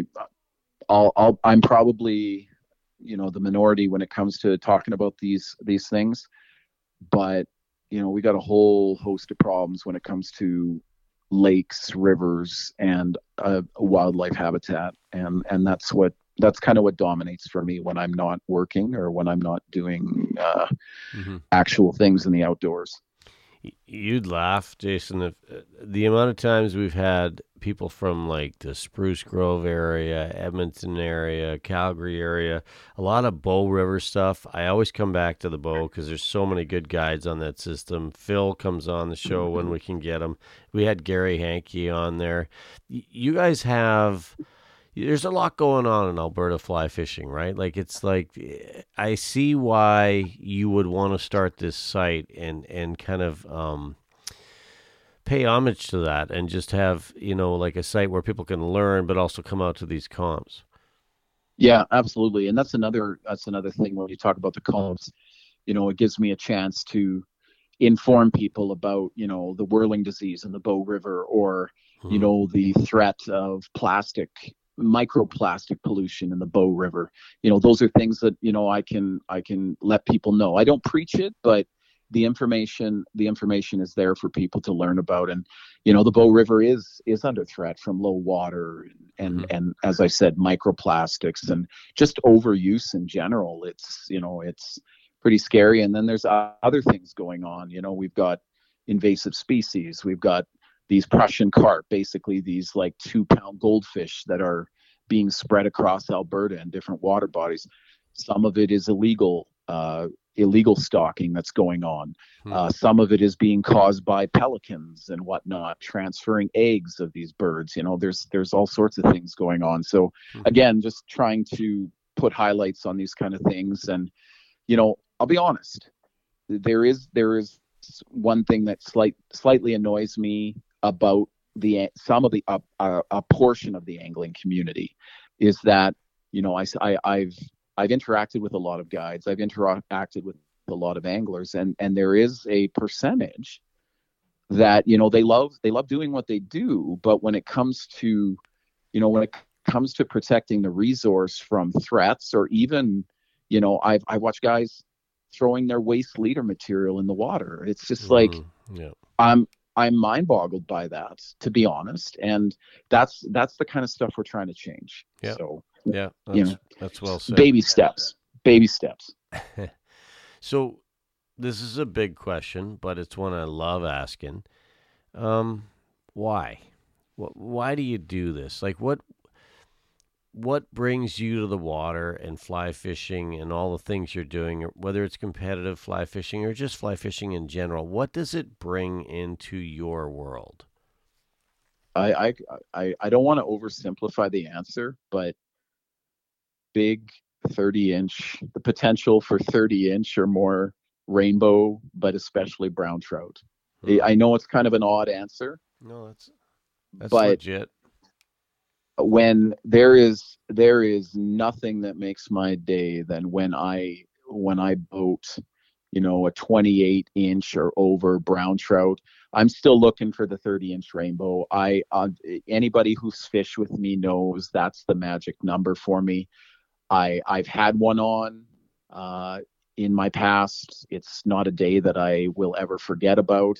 I'm probably the minority when it comes to talking about these things, but we got a whole host of problems when it comes to lakes, rivers, and wildlife habitat, and that's kind of what dominates for me when I'm not working or when I'm not doing Mm-hmm. actual things in the outdoors. You'd laugh, Jason, if the amount of times we've had people from like the Spruce Grove area, Edmonton area, Calgary area, a lot of Bow River stuff. I always come back to the Bow because there's so many good guides on that system. Phil comes on the show when we can get him. We had Gary Hankey on there. You guys have... There's a lot going on in Alberta fly fishing, right? Like, it's like, I see why you would want to start this site and kind of pay homage to that and just have, like a site where people can learn, but also come out to these comps. Yeah, absolutely. And that's another thing when you talk about the comps. It gives me a chance to inform people about, the whirling disease in the Bow River, or, the threat of microplastic pollution in the Bow River. Those are things that I can let people know. I don't preach it, but the information is there for people to learn about. And the Bow River is under threat from low water and as I said, microplastics and just overuse in general. It's pretty scary. And then there's other things going on. We've got invasive species. We've got these Prussian carp, basically these like 2-pound goldfish that are being spread across Alberta in different water bodies. Some of it is illegal stocking that's going on. Some of it is being caused by pelicans and whatnot, transferring eggs of these birds. There's all sorts of things going on. So again, just trying to put highlights on these kind of things. And, I'll be honest, there is one thing that slightly annoys me about a portion of the angling community, is that I've interacted with a lot of guides, I've interacted with a lot of anglers, and there is a percentage that they love doing what they do, but when it comes to protecting the resource from threats, or even I watch guys throwing their waste leader material in the water. It's just like, I'm mind boggled by that, to be honest. And that's the kind of stuff we're trying to change. Yeah. So, that's well said. Baby steps. So this is a big question, but it's one I love asking. Why? Why do you do this? Like, what brings you to the water and fly fishing and all the things you're doing, whether it's competitive fly fishing or just fly fishing in general? What does it bring into your world? I don't want to oversimplify the answer, but big 30-inch, the potential for 30-inch or more rainbow, but especially brown trout. I know it's kind of an odd answer. No, that's but legit. When there is nothing that makes my day than when I boat, a 28-inch or over brown trout. I'm still looking for the 30-inch rainbow. Anybody who's fished with me knows that's the magic number for me. I've had one on in my past. It's not a day that I will ever forget about.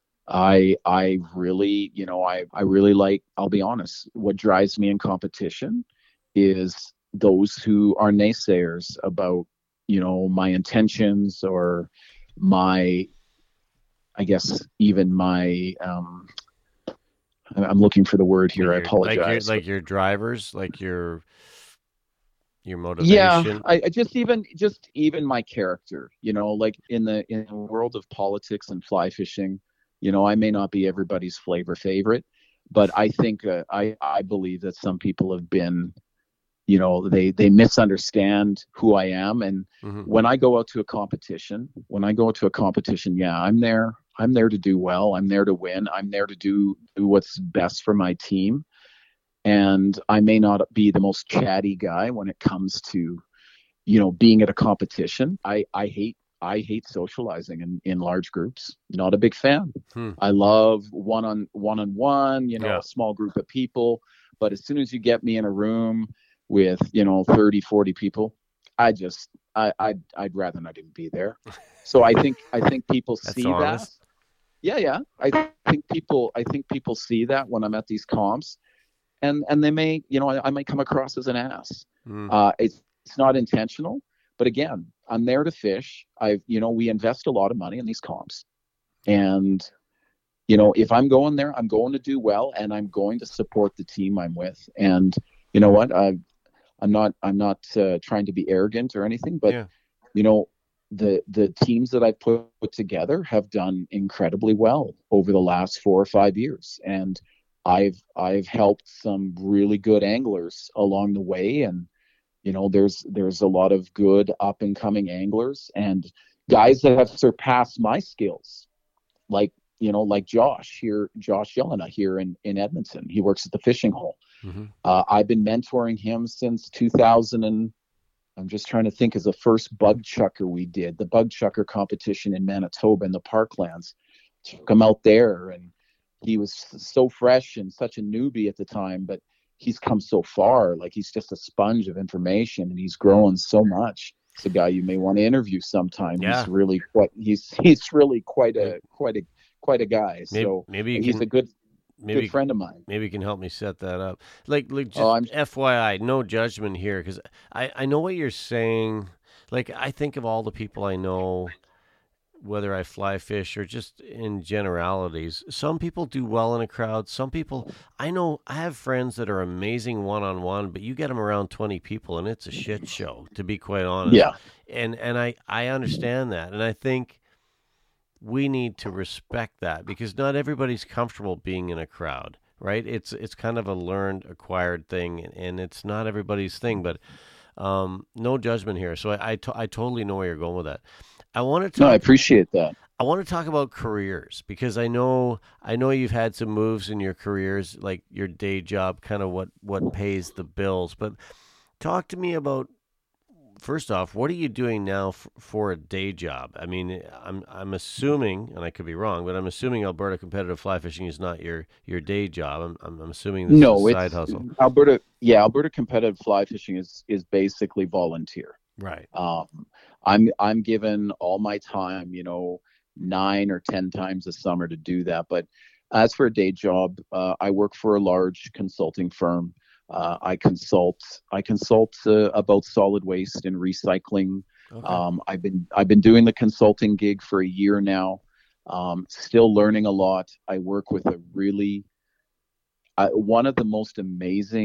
I really, I really like, I'll be honest, what drives me in competition is those who are naysayers about, my intentions or my, I guess, even my, I'm looking for the word here. I apologize. Like your drivers, like your motivation. Yeah, I just even my character, like in the world of politics and fly fishing, I may not be everybody's favorite, but I think I believe that some people have been, they misunderstand who I am. And when I go out to a competition, yeah, I'm there to do well. I'm there to win. I'm there to do what's best for my team. And I may not be the most chatty guy when it comes to, being at a competition. I hate socializing in large groups. Not a big fan. I love one-on-one, a small group of people. But as soon as you get me in a room with, 30, 40 people, I'd rather not even be there. So I think people see that. Yeah. I think people see that when I'm at these comps, and they may, I might come across as an ass. It's not intentional, but again, I'm there to fish. We invest a lot of money in these comps, and if I'm going there, I'm going to do well, and I'm going to support the team I'm with. And you know what? I'm not trying to be arrogant or anything, but the teams that I've put together have done incredibly well over the last 4 or 5 years, and I've helped some really good anglers along the way. And there's a lot of good up and coming anglers and guys that have surpassed my skills, like Josh Yelena here in Edmonton. He works at the fishing hole. I've been mentoring him since 2000, and I'm just trying to think, as the first bug chucker we did, the bug chucker competition in Manitoba in the Parklands. Took him out there, and he was so fresh and such a newbie at the time, but he's come so far. Like, he's just a sponge of information, and he's growing so much. It's a guy you may want to interview sometime. Yeah. He's really quite a guy. He's a good friend of mine. Maybe you can help me set that up. Like just FYI, no judgment here, because I know what you're saying. Like, I think of all the people I know, whether I fly fish or just in generalities. Some people do well in a crowd. Some people, I have friends that are amazing one-on-one, but you get them around 20 people and it's a shit show, to be quite honest. Yeah. And I understand that. And I think we need to respect that, because not everybody's comfortable being in a crowd, right? It's kind of a learned, acquired thing, and it's not everybody's thing, but no judgment here. So I totally know where you're going with that. I appreciate that. I want to talk about careers, because I know you've had some moves in your careers, like your day job, kind of what pays the bills. But talk to me about, first off, what are you doing now for a day job? I mean, I'm assuming, and I could be wrong, but I'm assuming Alberta competitive fly fishing is not your day job. I'm assuming this is a side hustle. Alberta competitive fly fishing is basically volunteer. Right. I'm given all my time, 9 or 10 times a summer to do that. But as for a day job, I work for a large consulting firm. I consult about solid waste and recycling. Okay. I've been doing the consulting gig for a year now. Still learning a lot. I work with one of the most amazing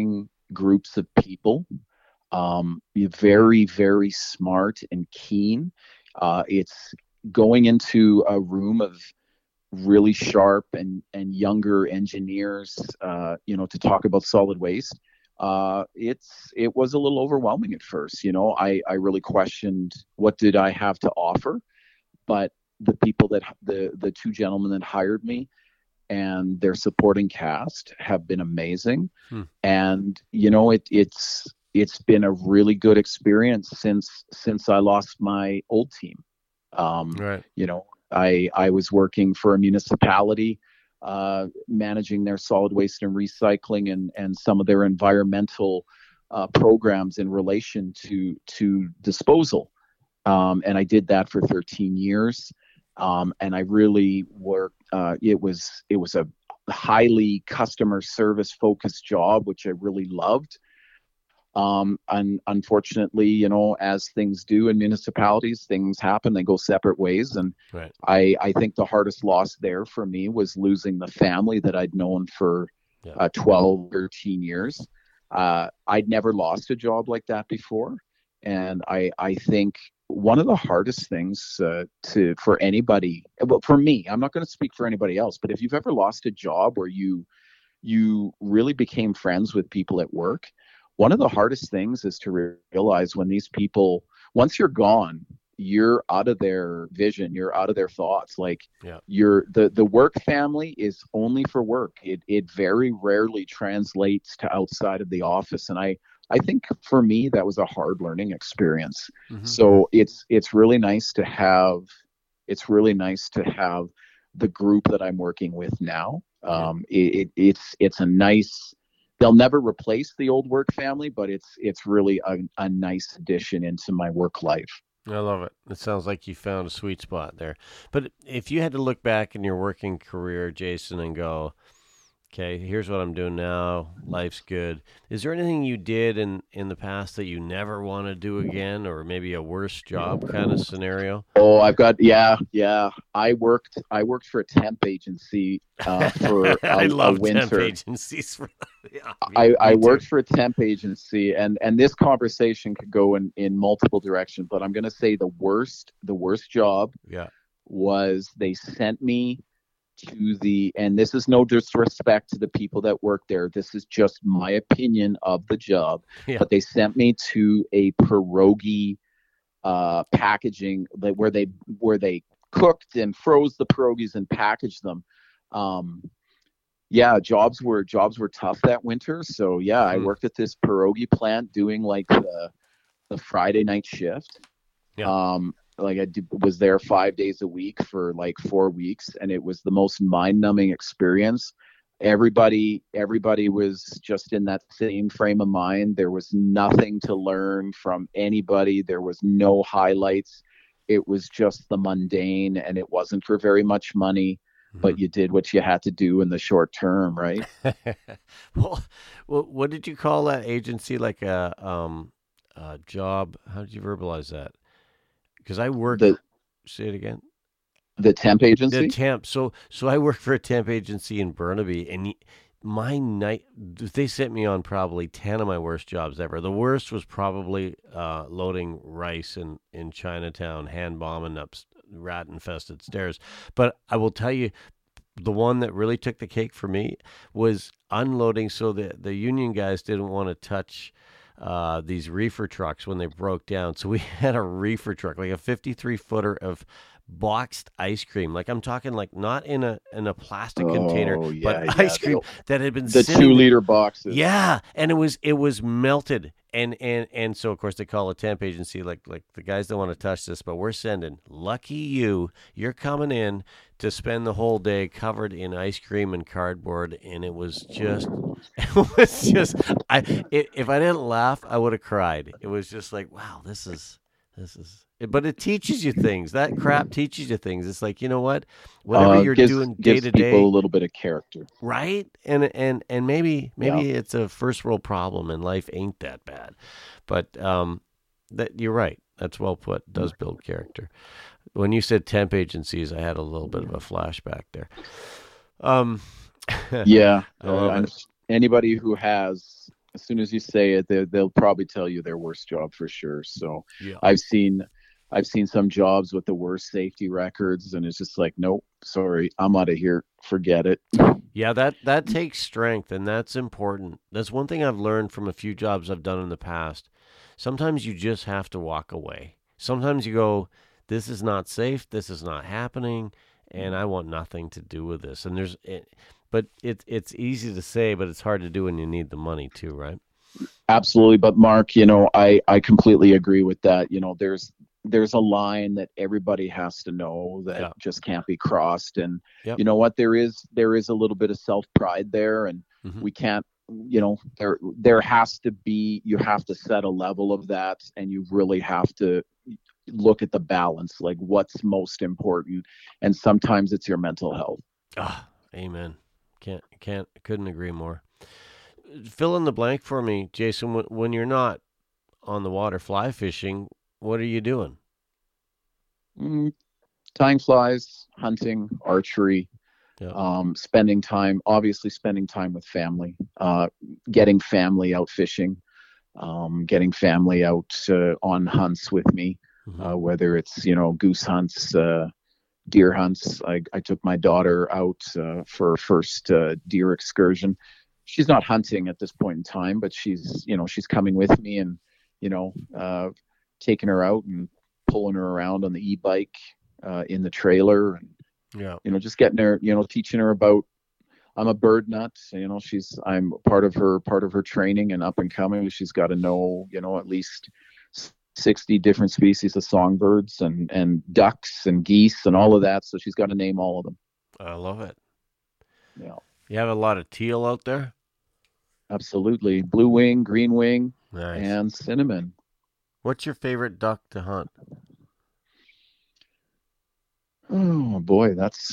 groups of people. You're very, very smart and keen. It's going into a room of really sharp and younger engineers, to talk about solid waste. It was a little overwhelming at first. I really questioned what did I have to offer, but the people that the two gentlemen that hired me and their supporting cast have been amazing. And it's been a really good experience since I lost my old team. Right. I was working for a municipality, managing their solid waste and recycling and some of their environmental programs in relation to disposal. And I did that for 13 years. And I really worked. It was a highly customer service focused job, which I really loved. And unfortunately, as things do in municipalities, things happen, they go separate ways. And right. I think the hardest loss there for me was losing the family that I'd known for 12, 13 years. I'd never lost a job like that before. And I think one of the hardest things for anybody, well, for me, I'm not going to speak for anybody else, but if you've ever lost a job where you really became friends with people at work, one of the hardest things is to realize when these people, once you're gone, you're out of their vision, you're out of their thoughts. Like the work family is only for work. It very rarely translates to outside of the office. And I think for me, that was a hard learning experience. Mm-hmm. So it's really nice to have the group that I'm working with now. It's a nice, they'll never replace the old work family, but it's really a nice addition into my work life. I love it. It sounds like you found a sweet spot there. But if you had to look back in your working career, Jason, and go, okay, here's what I'm doing now. Life's good. Is there anything you did in the past that you never want to do again, or maybe a worse job kind of scenario? Oh, I've got, yeah. I worked for a temp agency for I love winter. Temp agencies. I worked for a temp agency, and this conversation could go in multiple directions, but I'm going to say the worst job was they sent me and this is no disrespect to the people that work there. This is just my opinion of the job. Yeah. But they sent me to a pierogi packaging where they cooked and froze the pierogies and packaged them. Jobs were tough that winter. So I worked at this pierogi plant doing like the Friday night shift. Yeah. Was there 5 days a week for like 4 weeks, and it was the most mind-numbing experience. Everybody was just in that same frame of mind. There was nothing to learn from anybody. There was no highlights. It was just the mundane, and it wasn't for very much money, but you did what you had to do in the short term, right? Well, what did you call that agency? Like a job? How did you verbalize that? Because I work. Say it again. The temp agency. The temp. So I work for a temp agency in Burnaby, and they sent me on probably 10 of my worst jobs ever. The worst was probably loading rice in Chinatown, hand bombing up rat infested stairs. But I will tell you, the one that really took the cake for me was unloading. So the union guys didn't want to touch these reefer trucks when they broke down. So we had a reefer truck, like a 53-footer of boxed ice cream. Like I'm talking like not in a plastic container, but ice cream that had been the 2-liter boxes. Yeah. And it was melted. And so of course they call a temp agency like the guys don't want to touch this, but we're sending. Lucky you're coming in to spend the whole day covered in ice cream and cardboard, and it was just if I didn't laugh, I would have cried. It was just like, wow, this is but it teaches you things. That crap teaches you things. It's like, you know what? Whatever you're doing day to day, gives people a little bit of character, right? And maybe it's a first world problem, and life ain't that bad. But that you're right. That's well put. It does build character. When you said temp agencies, I had a little bit of a flashback there. Anybody who has As soon as you say it, they'll probably tell you their worst job for sure. So Yeah. I've seen some jobs with the worst safety records, and it's just like, nope, sorry, I'm out of here. Forget it. Yeah, that takes strength, and that's important. That's one thing I've learned from a few jobs I've done in the past. Sometimes you just have to walk away. Sometimes you go, this is not safe, this is not happening, and I want nothing to do with this. And but it's easy to say, but it's hard to do when you need the money too, right? Absolutely. But Mark, I completely agree with that. There's a line that everybody has to know that Yeah. just can't be crossed. And Yep. you know what? There is a little bit of self-pride there, and Mhm. we can't, there has to be, you have to set a level of that, and you really have to look at the balance, like what's most important. And sometimes it's your mental health. Ah, amen. Couldn't agree more. Fill in the blank for me, Jason. When you're not on the water fly fishing, what are you doing? Mm, Tying flies, hunting, archery, Yeah. obviously spending time with family, getting family out fishing, getting family out on hunts with me, Mhm. whether it's, goose hunts, deer hunts. I took my daughter out for her first deer excursion. She's not hunting at this point in time, but she's coming with me, and, taking her out and pulling her around on the e-bike in the trailer, and, Yeah. just getting her, teaching her about. I'm a bird nut. I'm part of her training and up and coming. She's got to know, at least 60 different species of songbirds and ducks and geese and all of that. So she's got to name all of them. I love it. Yeah, You have a lot of teal out there? absolutely. Blue wing, green wing, Nice. and cinnamon. What's your favorite duck to hunt? Oh boy,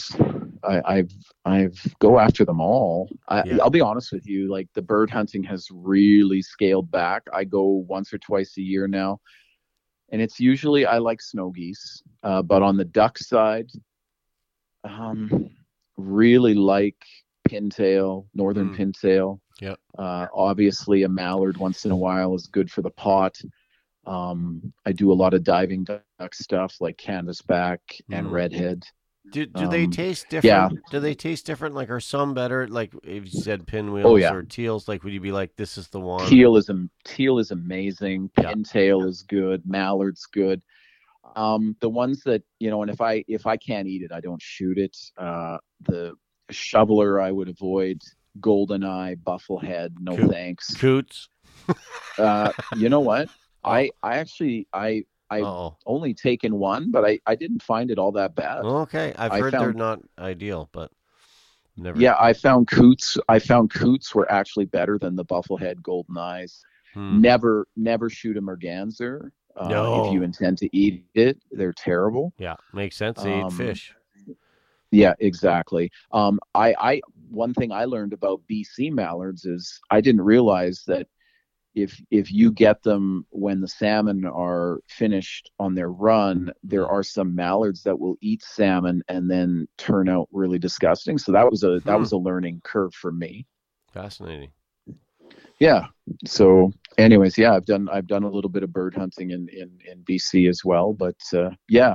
I've go after them all. Yeah. I'll be honest with you, like the bird hunting has really scaled back. I go once or twice a year now, and it's usually I like snow geese. But on the duck side, um, really like pintail, northern Mm. pintail. Yep. Obviously, a mallard once in a while is good for the pot. I do a lot of diving duck stuff like canvasback and Mm. redhead. Do they taste different? Yeah. Do they taste different? Like, are some better? Like, if you said pinwheels Oh, yeah. or teals, like, would you be like, this is the one? Teal is amazing. Yeah. Pintail is good. Mallard's good. The ones that, and if I can't eat it, I don't shoot it. The shoveler I would avoid. Goldeneye, bufflehead, no Coot- thanks. Coots. You know what? Oh. I actually I've Uh-oh. only taken one, but I didn't find it all that bad. Okay. I've I heard they're found- not ideal, but never. Yeah, I found coots were actually better than the bufflehead goldeneyes. Hmm. Never shoot a merganser. No. If you intend to eat it, they're terrible. Yeah. Makes sense. They eat fish. Yeah, exactly. I one thing I learned about BC mallards is I didn't realize that if you get them when the salmon are finished on their run, there are some mallards that will eat salmon and then turn out really disgusting. So that was a learning curve for me. Fascinating. Yeah. So anyways, yeah, I've done a little bit of bird hunting in BC as well, but yeah.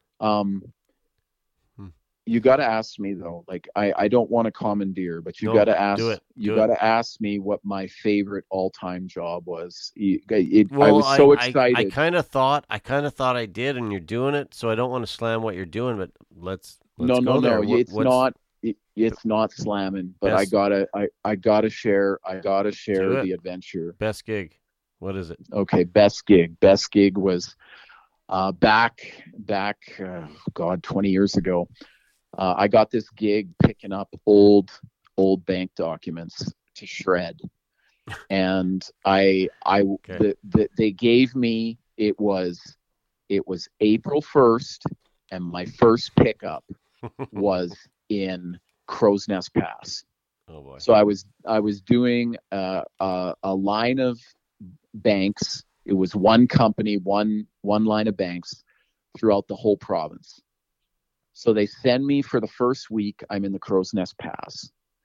You got to ask me though. Like I don't want to commandeer, but you No, got to ask. do it. You Do got it. to ask me what my favorite all-time job was. I Well, was so excited. I kind of thought I did, and you're doing it. So I don't want to slam what you're doing, but let's no, go there. It's not slamming, but Best- I gotta share Do it. the adventure. Best gig. What is it? Okay, best gig was back God, 20 years ago. I got this gig picking up old bank documents to shred, and they gave me, it was April 1st, and my first pickup was in Crow's Nest Pass. Oh boy. So I was doing a line of banks. It was one company, one line of banks throughout the whole province. So they send me for the first week. I'm in the Crow's Nest Pass,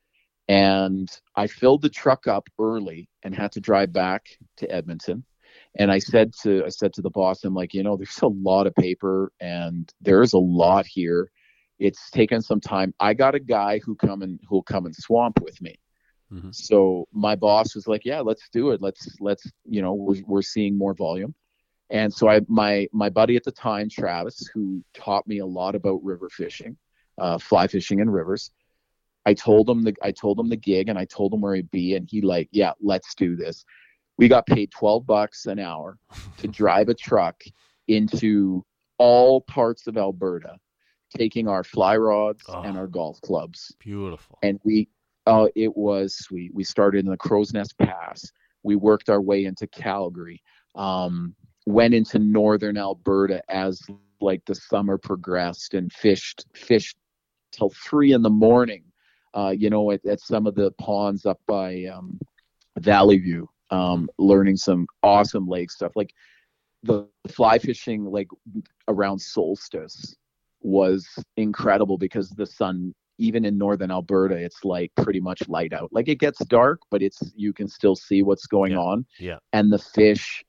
And I filled the truck up early and had to drive back to Edmonton. And I said to the boss, I'm like, there's a lot of paper and there's a lot here. It's taken some time. I got a guy who'll come and swamp with me. Mm-hmm. So my boss was like, yeah, let's do it. Let's we're seeing more volume. And so my buddy at the time, Travis, who taught me a lot about river fishing, fly fishing in rivers, I told him the gig and I told him where he'd be, and he like, yeah, let's do this. We got paid $12 an hour to drive a truck into all parts of Alberta, taking our fly rods and our golf clubs. Beautiful. And it was sweet. We started in the Crow's Nest Pass. We worked our way into Calgary, went into northern Alberta as like the summer progressed, and fished till 3 a.m. At some of the ponds up by Valley View, learning some awesome lake stuff. Like the fly fishing, like around solstice, was incredible because the sun, even in northern Alberta, it's like pretty much light out. Like it gets dark, but you can still see what's going on. Yeah. And the fish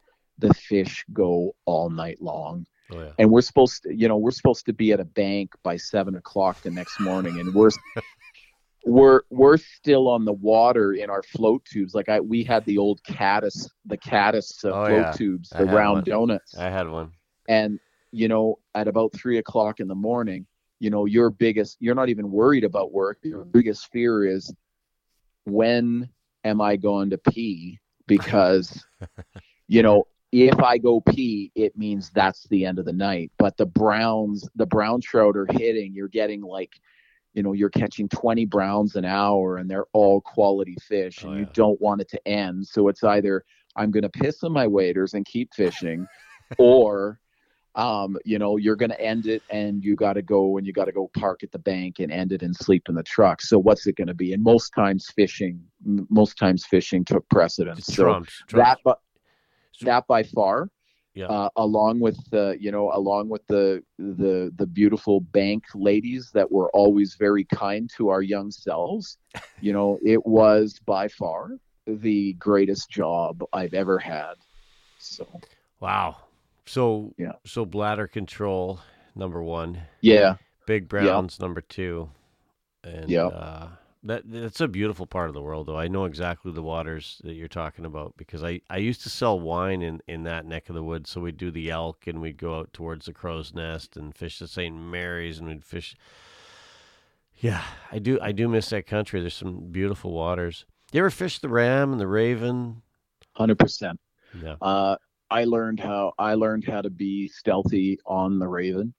go all night long. Oh, yeah. And we're supposed to be at a bank by 7:00 the next morning, and we're still on the water in our float tubes. Like we had the old Caddis float tubes, the round donuts. I had one. And at about 3:00 in the morning, you're not even worried about work. Your biggest fear is, when am I going to pee? Because if I go pee, it means that's the end of the night. But the brown trout are hitting. You're getting like, you're catching 20 browns an hour, and they're all quality fish, and you don't want it to end. So it's either I'm going to piss on my waders and keep fishing, or, you're going to end it, and you got to go park at the bank and end it and sleep in the truck. So what's it going to be? And most times fishing took precedence. Trumps. That by far, along with the beautiful bank ladies that were always very kind to our young selves, it was by far the greatest job I've ever had. So wow. So bladder control, number 1. Yeah. Big browns, number 2. And that's a beautiful part of the world, though. I know exactly the waters that you're talking about, because I used to sell wine in that neck of the woods. So we'd do the Elk, and we'd go out towards the Crow's Nest and fish the St. Mary's, and we'd fish. Yeah, I do miss that country. There's some beautiful waters. You ever fish the Ram and the Raven? 100%. Yeah. I learned how to be stealthy on the Raven.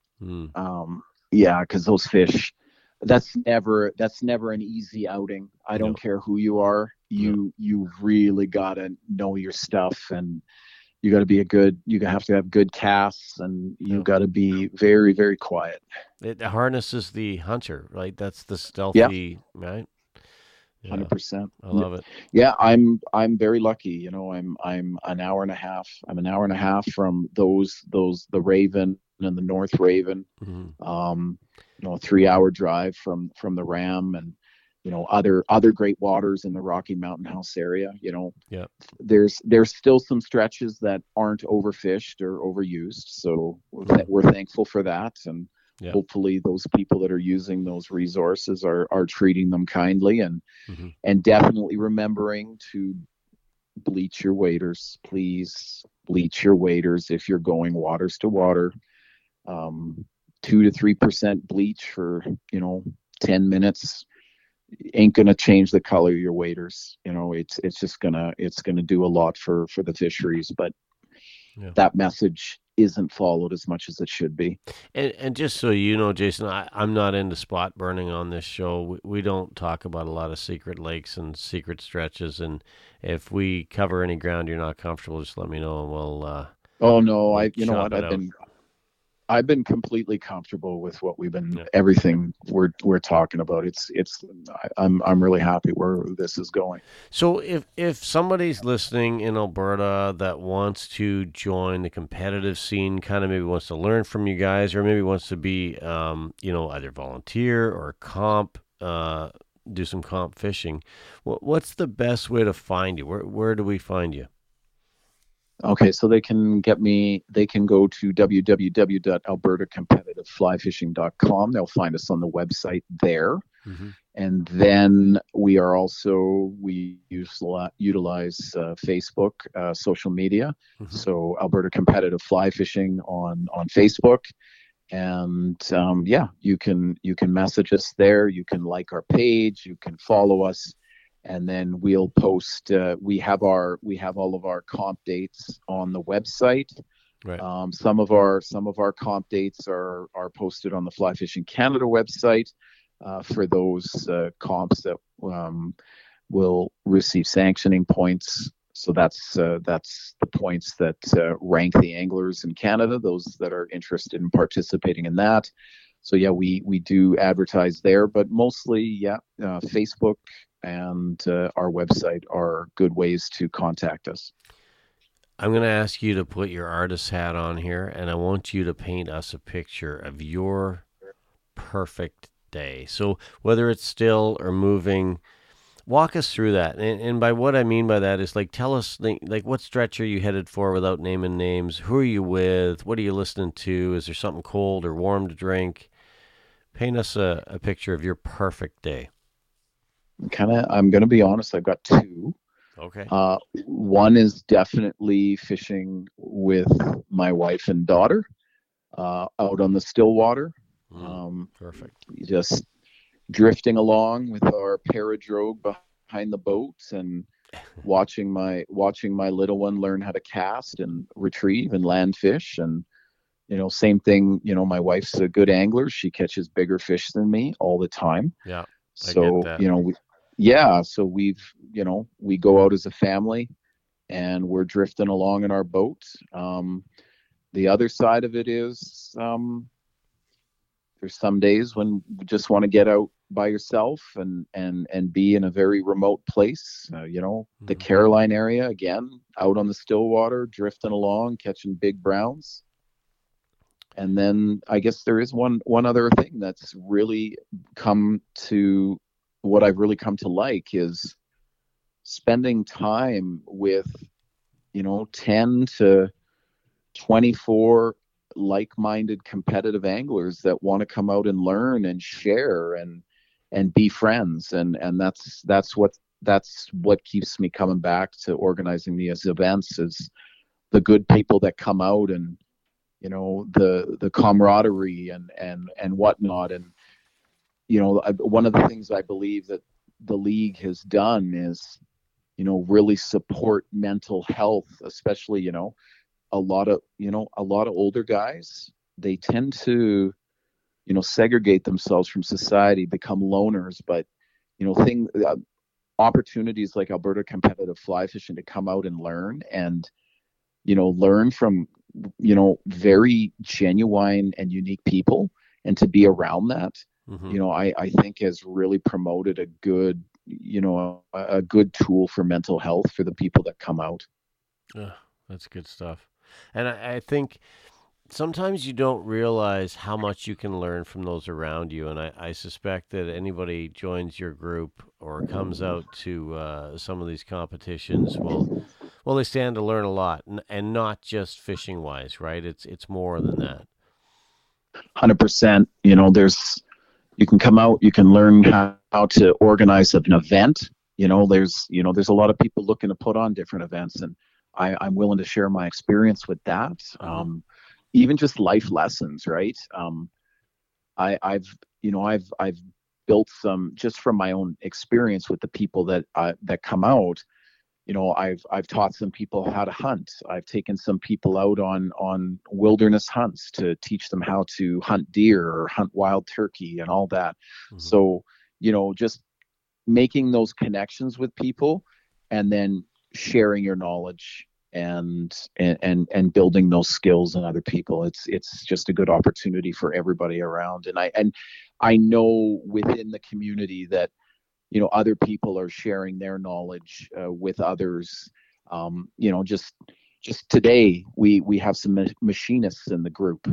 Because those fish, that's never an easy outing. I don't care who you are. You really gotta know your stuff, and you have to have good casts, and you gotta be very, very quiet. It harnesses the hunter, right? That's the stealthy, right? 100%. I love it. Yeah, I'm very lucky. I'm an hour and a half. I'm an hour and a half from the Raven and the North Raven. Mm-hmm. A 3-hour drive from the Ram, and other great waters in the Rocky Mountain House area. There's still some stretches that aren't overfished or overused, so we're thankful for that, and hopefully those people that are using those resources are treating them kindly, and definitely remembering to bleach your waders. Please bleach your waders if you're going waters to water. 2 to 3% bleach for 10 minutes ain't gonna change the color of your waders. It's just gonna do a lot for the fisheries, but that message isn't followed as much as it should be. And just so you know, Jason, I'm not into spot burning on this show. We don't talk about a lot of secret lakes and secret stretches, and if we cover any ground you're not comfortable, just let me know, and we'll oh no, I've been completely comfortable with what we've been, everything we're talking about. I'm really happy where this is going. So if somebody's listening in Alberta that wants to join the competitive scene, kind of maybe wants to learn from you guys, or maybe wants to be, either volunteer or comp, do some comp fishing. What's the best way to find you? Where do we find you? Okay, so they can go to www.albertacompetitiveflyfishing.com. They'll find us on the website there. Mm-hmm. And then we utilize Facebook, social media. Mm-hmm. So Alberta Competitive Fly Fishing on Facebook. And you can message us there. You can like our page. You can follow us. And then we'll post. We have all of our comp dates on the website. Right. Some of our comp dates are posted on the Fly Fishing Canada website for those comps that will receive sanctioning points. So that's the points that rank the anglers in Canada, those that are interested in participating in that. So yeah, we do advertise there, but mostly Facebook and our website are good ways to contact us. I'm going to ask you to put your artist hat on here, and I want you to paint us a picture of your perfect day. So whether it's still or moving, walk us through that. And by what I mean by that is, like, tell us, like, what stretch are you headed for without naming names? Who are you with? What are you listening to? Is there something cold or warm to drink? Paint us a picture of your perfect day. I'm going to be honest, I've got two. Okay. One is definitely fishing with my wife and daughter out on the Stillwater. Perfect. Just drifting along with our paradrogue behind the boats and watching my little one learn how to cast and retrieve and land fish. And same thing, my wife's a good angler. She catches bigger fish than me all the time. Yeah. So, I get that. So we go out as a family and we're drifting along in our boat. The other side of it is there's some days when you just want to get out by yourself and be in a very remote place. The Caroline area, again, out on the Stillwater, drifting along, catching big browns. And then I guess there is one other thing that's really what I've really come to like is spending time with, 10 to 24 like-minded competitive anglers that want to come out and learn and share and be friends. And that's what keeps me coming back to organizing these events, is the good people that come out and, the camaraderie and whatnot. And, one of the things I believe that the league has done is, really support mental health, especially, a lot of older guys, they tend to, segregate themselves from society, become loners, but, opportunities like Alberta Competitive Fly Fishing to come out and learn learn from, very genuine and unique people, and to be around that, I think has really promoted a good tool for mental health for the people that come out. That's good stuff. And I think sometimes you don't realize how much you can learn from those around you. And I suspect that anybody joins your group or comes out to some of these competitions, well, they stand to learn a lot, and not just fishing wise, right? It's more than that. 100%. You can come out, you can learn how to organize an event. There's a lot of people looking to put on different events, and I'm willing to share my experience with that. Even just life lessons, right? I've built some just from my own experience with the people that come out. I've taught some people how to hunt. I've taken some people out on wilderness hunts to teach them how to hunt deer or hunt wild turkey and all that. So, just making those connections with people and then sharing your knowledge and building those skills in other people. It's just a good opportunity for everybody around. And I know within the community that, other people are sharing their knowledge with others. Just today we have some machinists in the group,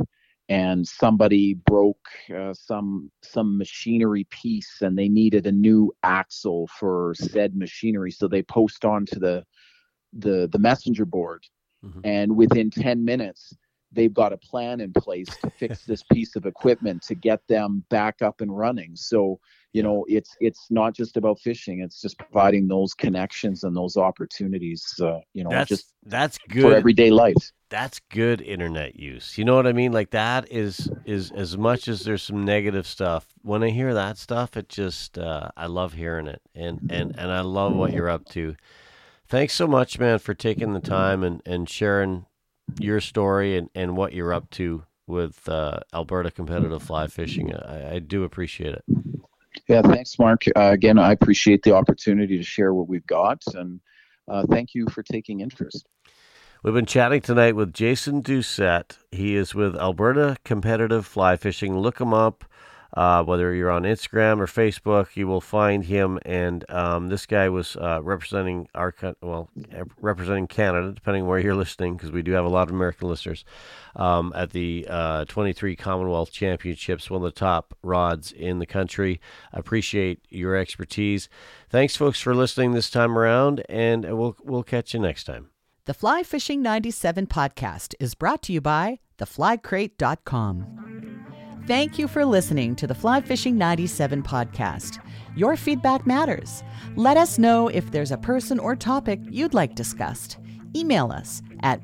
and somebody broke some machinery piece, and they needed a new axle for said machinery. So they post onto the messenger board, and within 10 minutes, they've got a plan in place to fix this piece of equipment to get them back up and running. So, it's not just about fishing. It's just providing those connections and those opportunities, that's good for everyday life. That's good internet use. You know what I mean? Like, that is as much as there's some negative stuff. When I hear that stuff, it just, I love hearing it, and I love what you're up to. Thanks so much, man, for taking the time and sharing your story and what you're up to with Alberta competitive fly fishing. I do appreciate it. Yeah, thanks, Mark. Again, I appreciate the opportunity to share what we've got, and thank you for taking interest. We've been chatting tonight with Jason Doucette. He is with Alberta Competitive Fly Fishing. Look him up. Whether you're on Instagram or Facebook, you will find him. And this guy was representing Canada, depending where you're listening, because we do have a lot of American listeners, at the 23 Commonwealth Championships, one of the top rods in the country. I appreciate your expertise. Thanks, folks, for listening this time around, and we'll catch you next time. The Fly Fishing 97 podcast is brought to you by theflycrate.com. Thank you for listening to the Fly Fishing 97 podcast. Your feedback matters. Let us know if there's a person or topic you'd like discussed. Email us at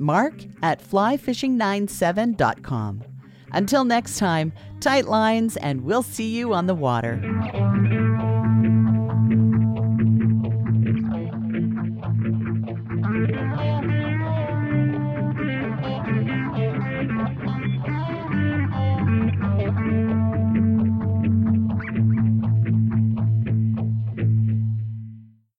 mark@flyfishing97.com. Until next time, tight lines, and we'll see you on the water.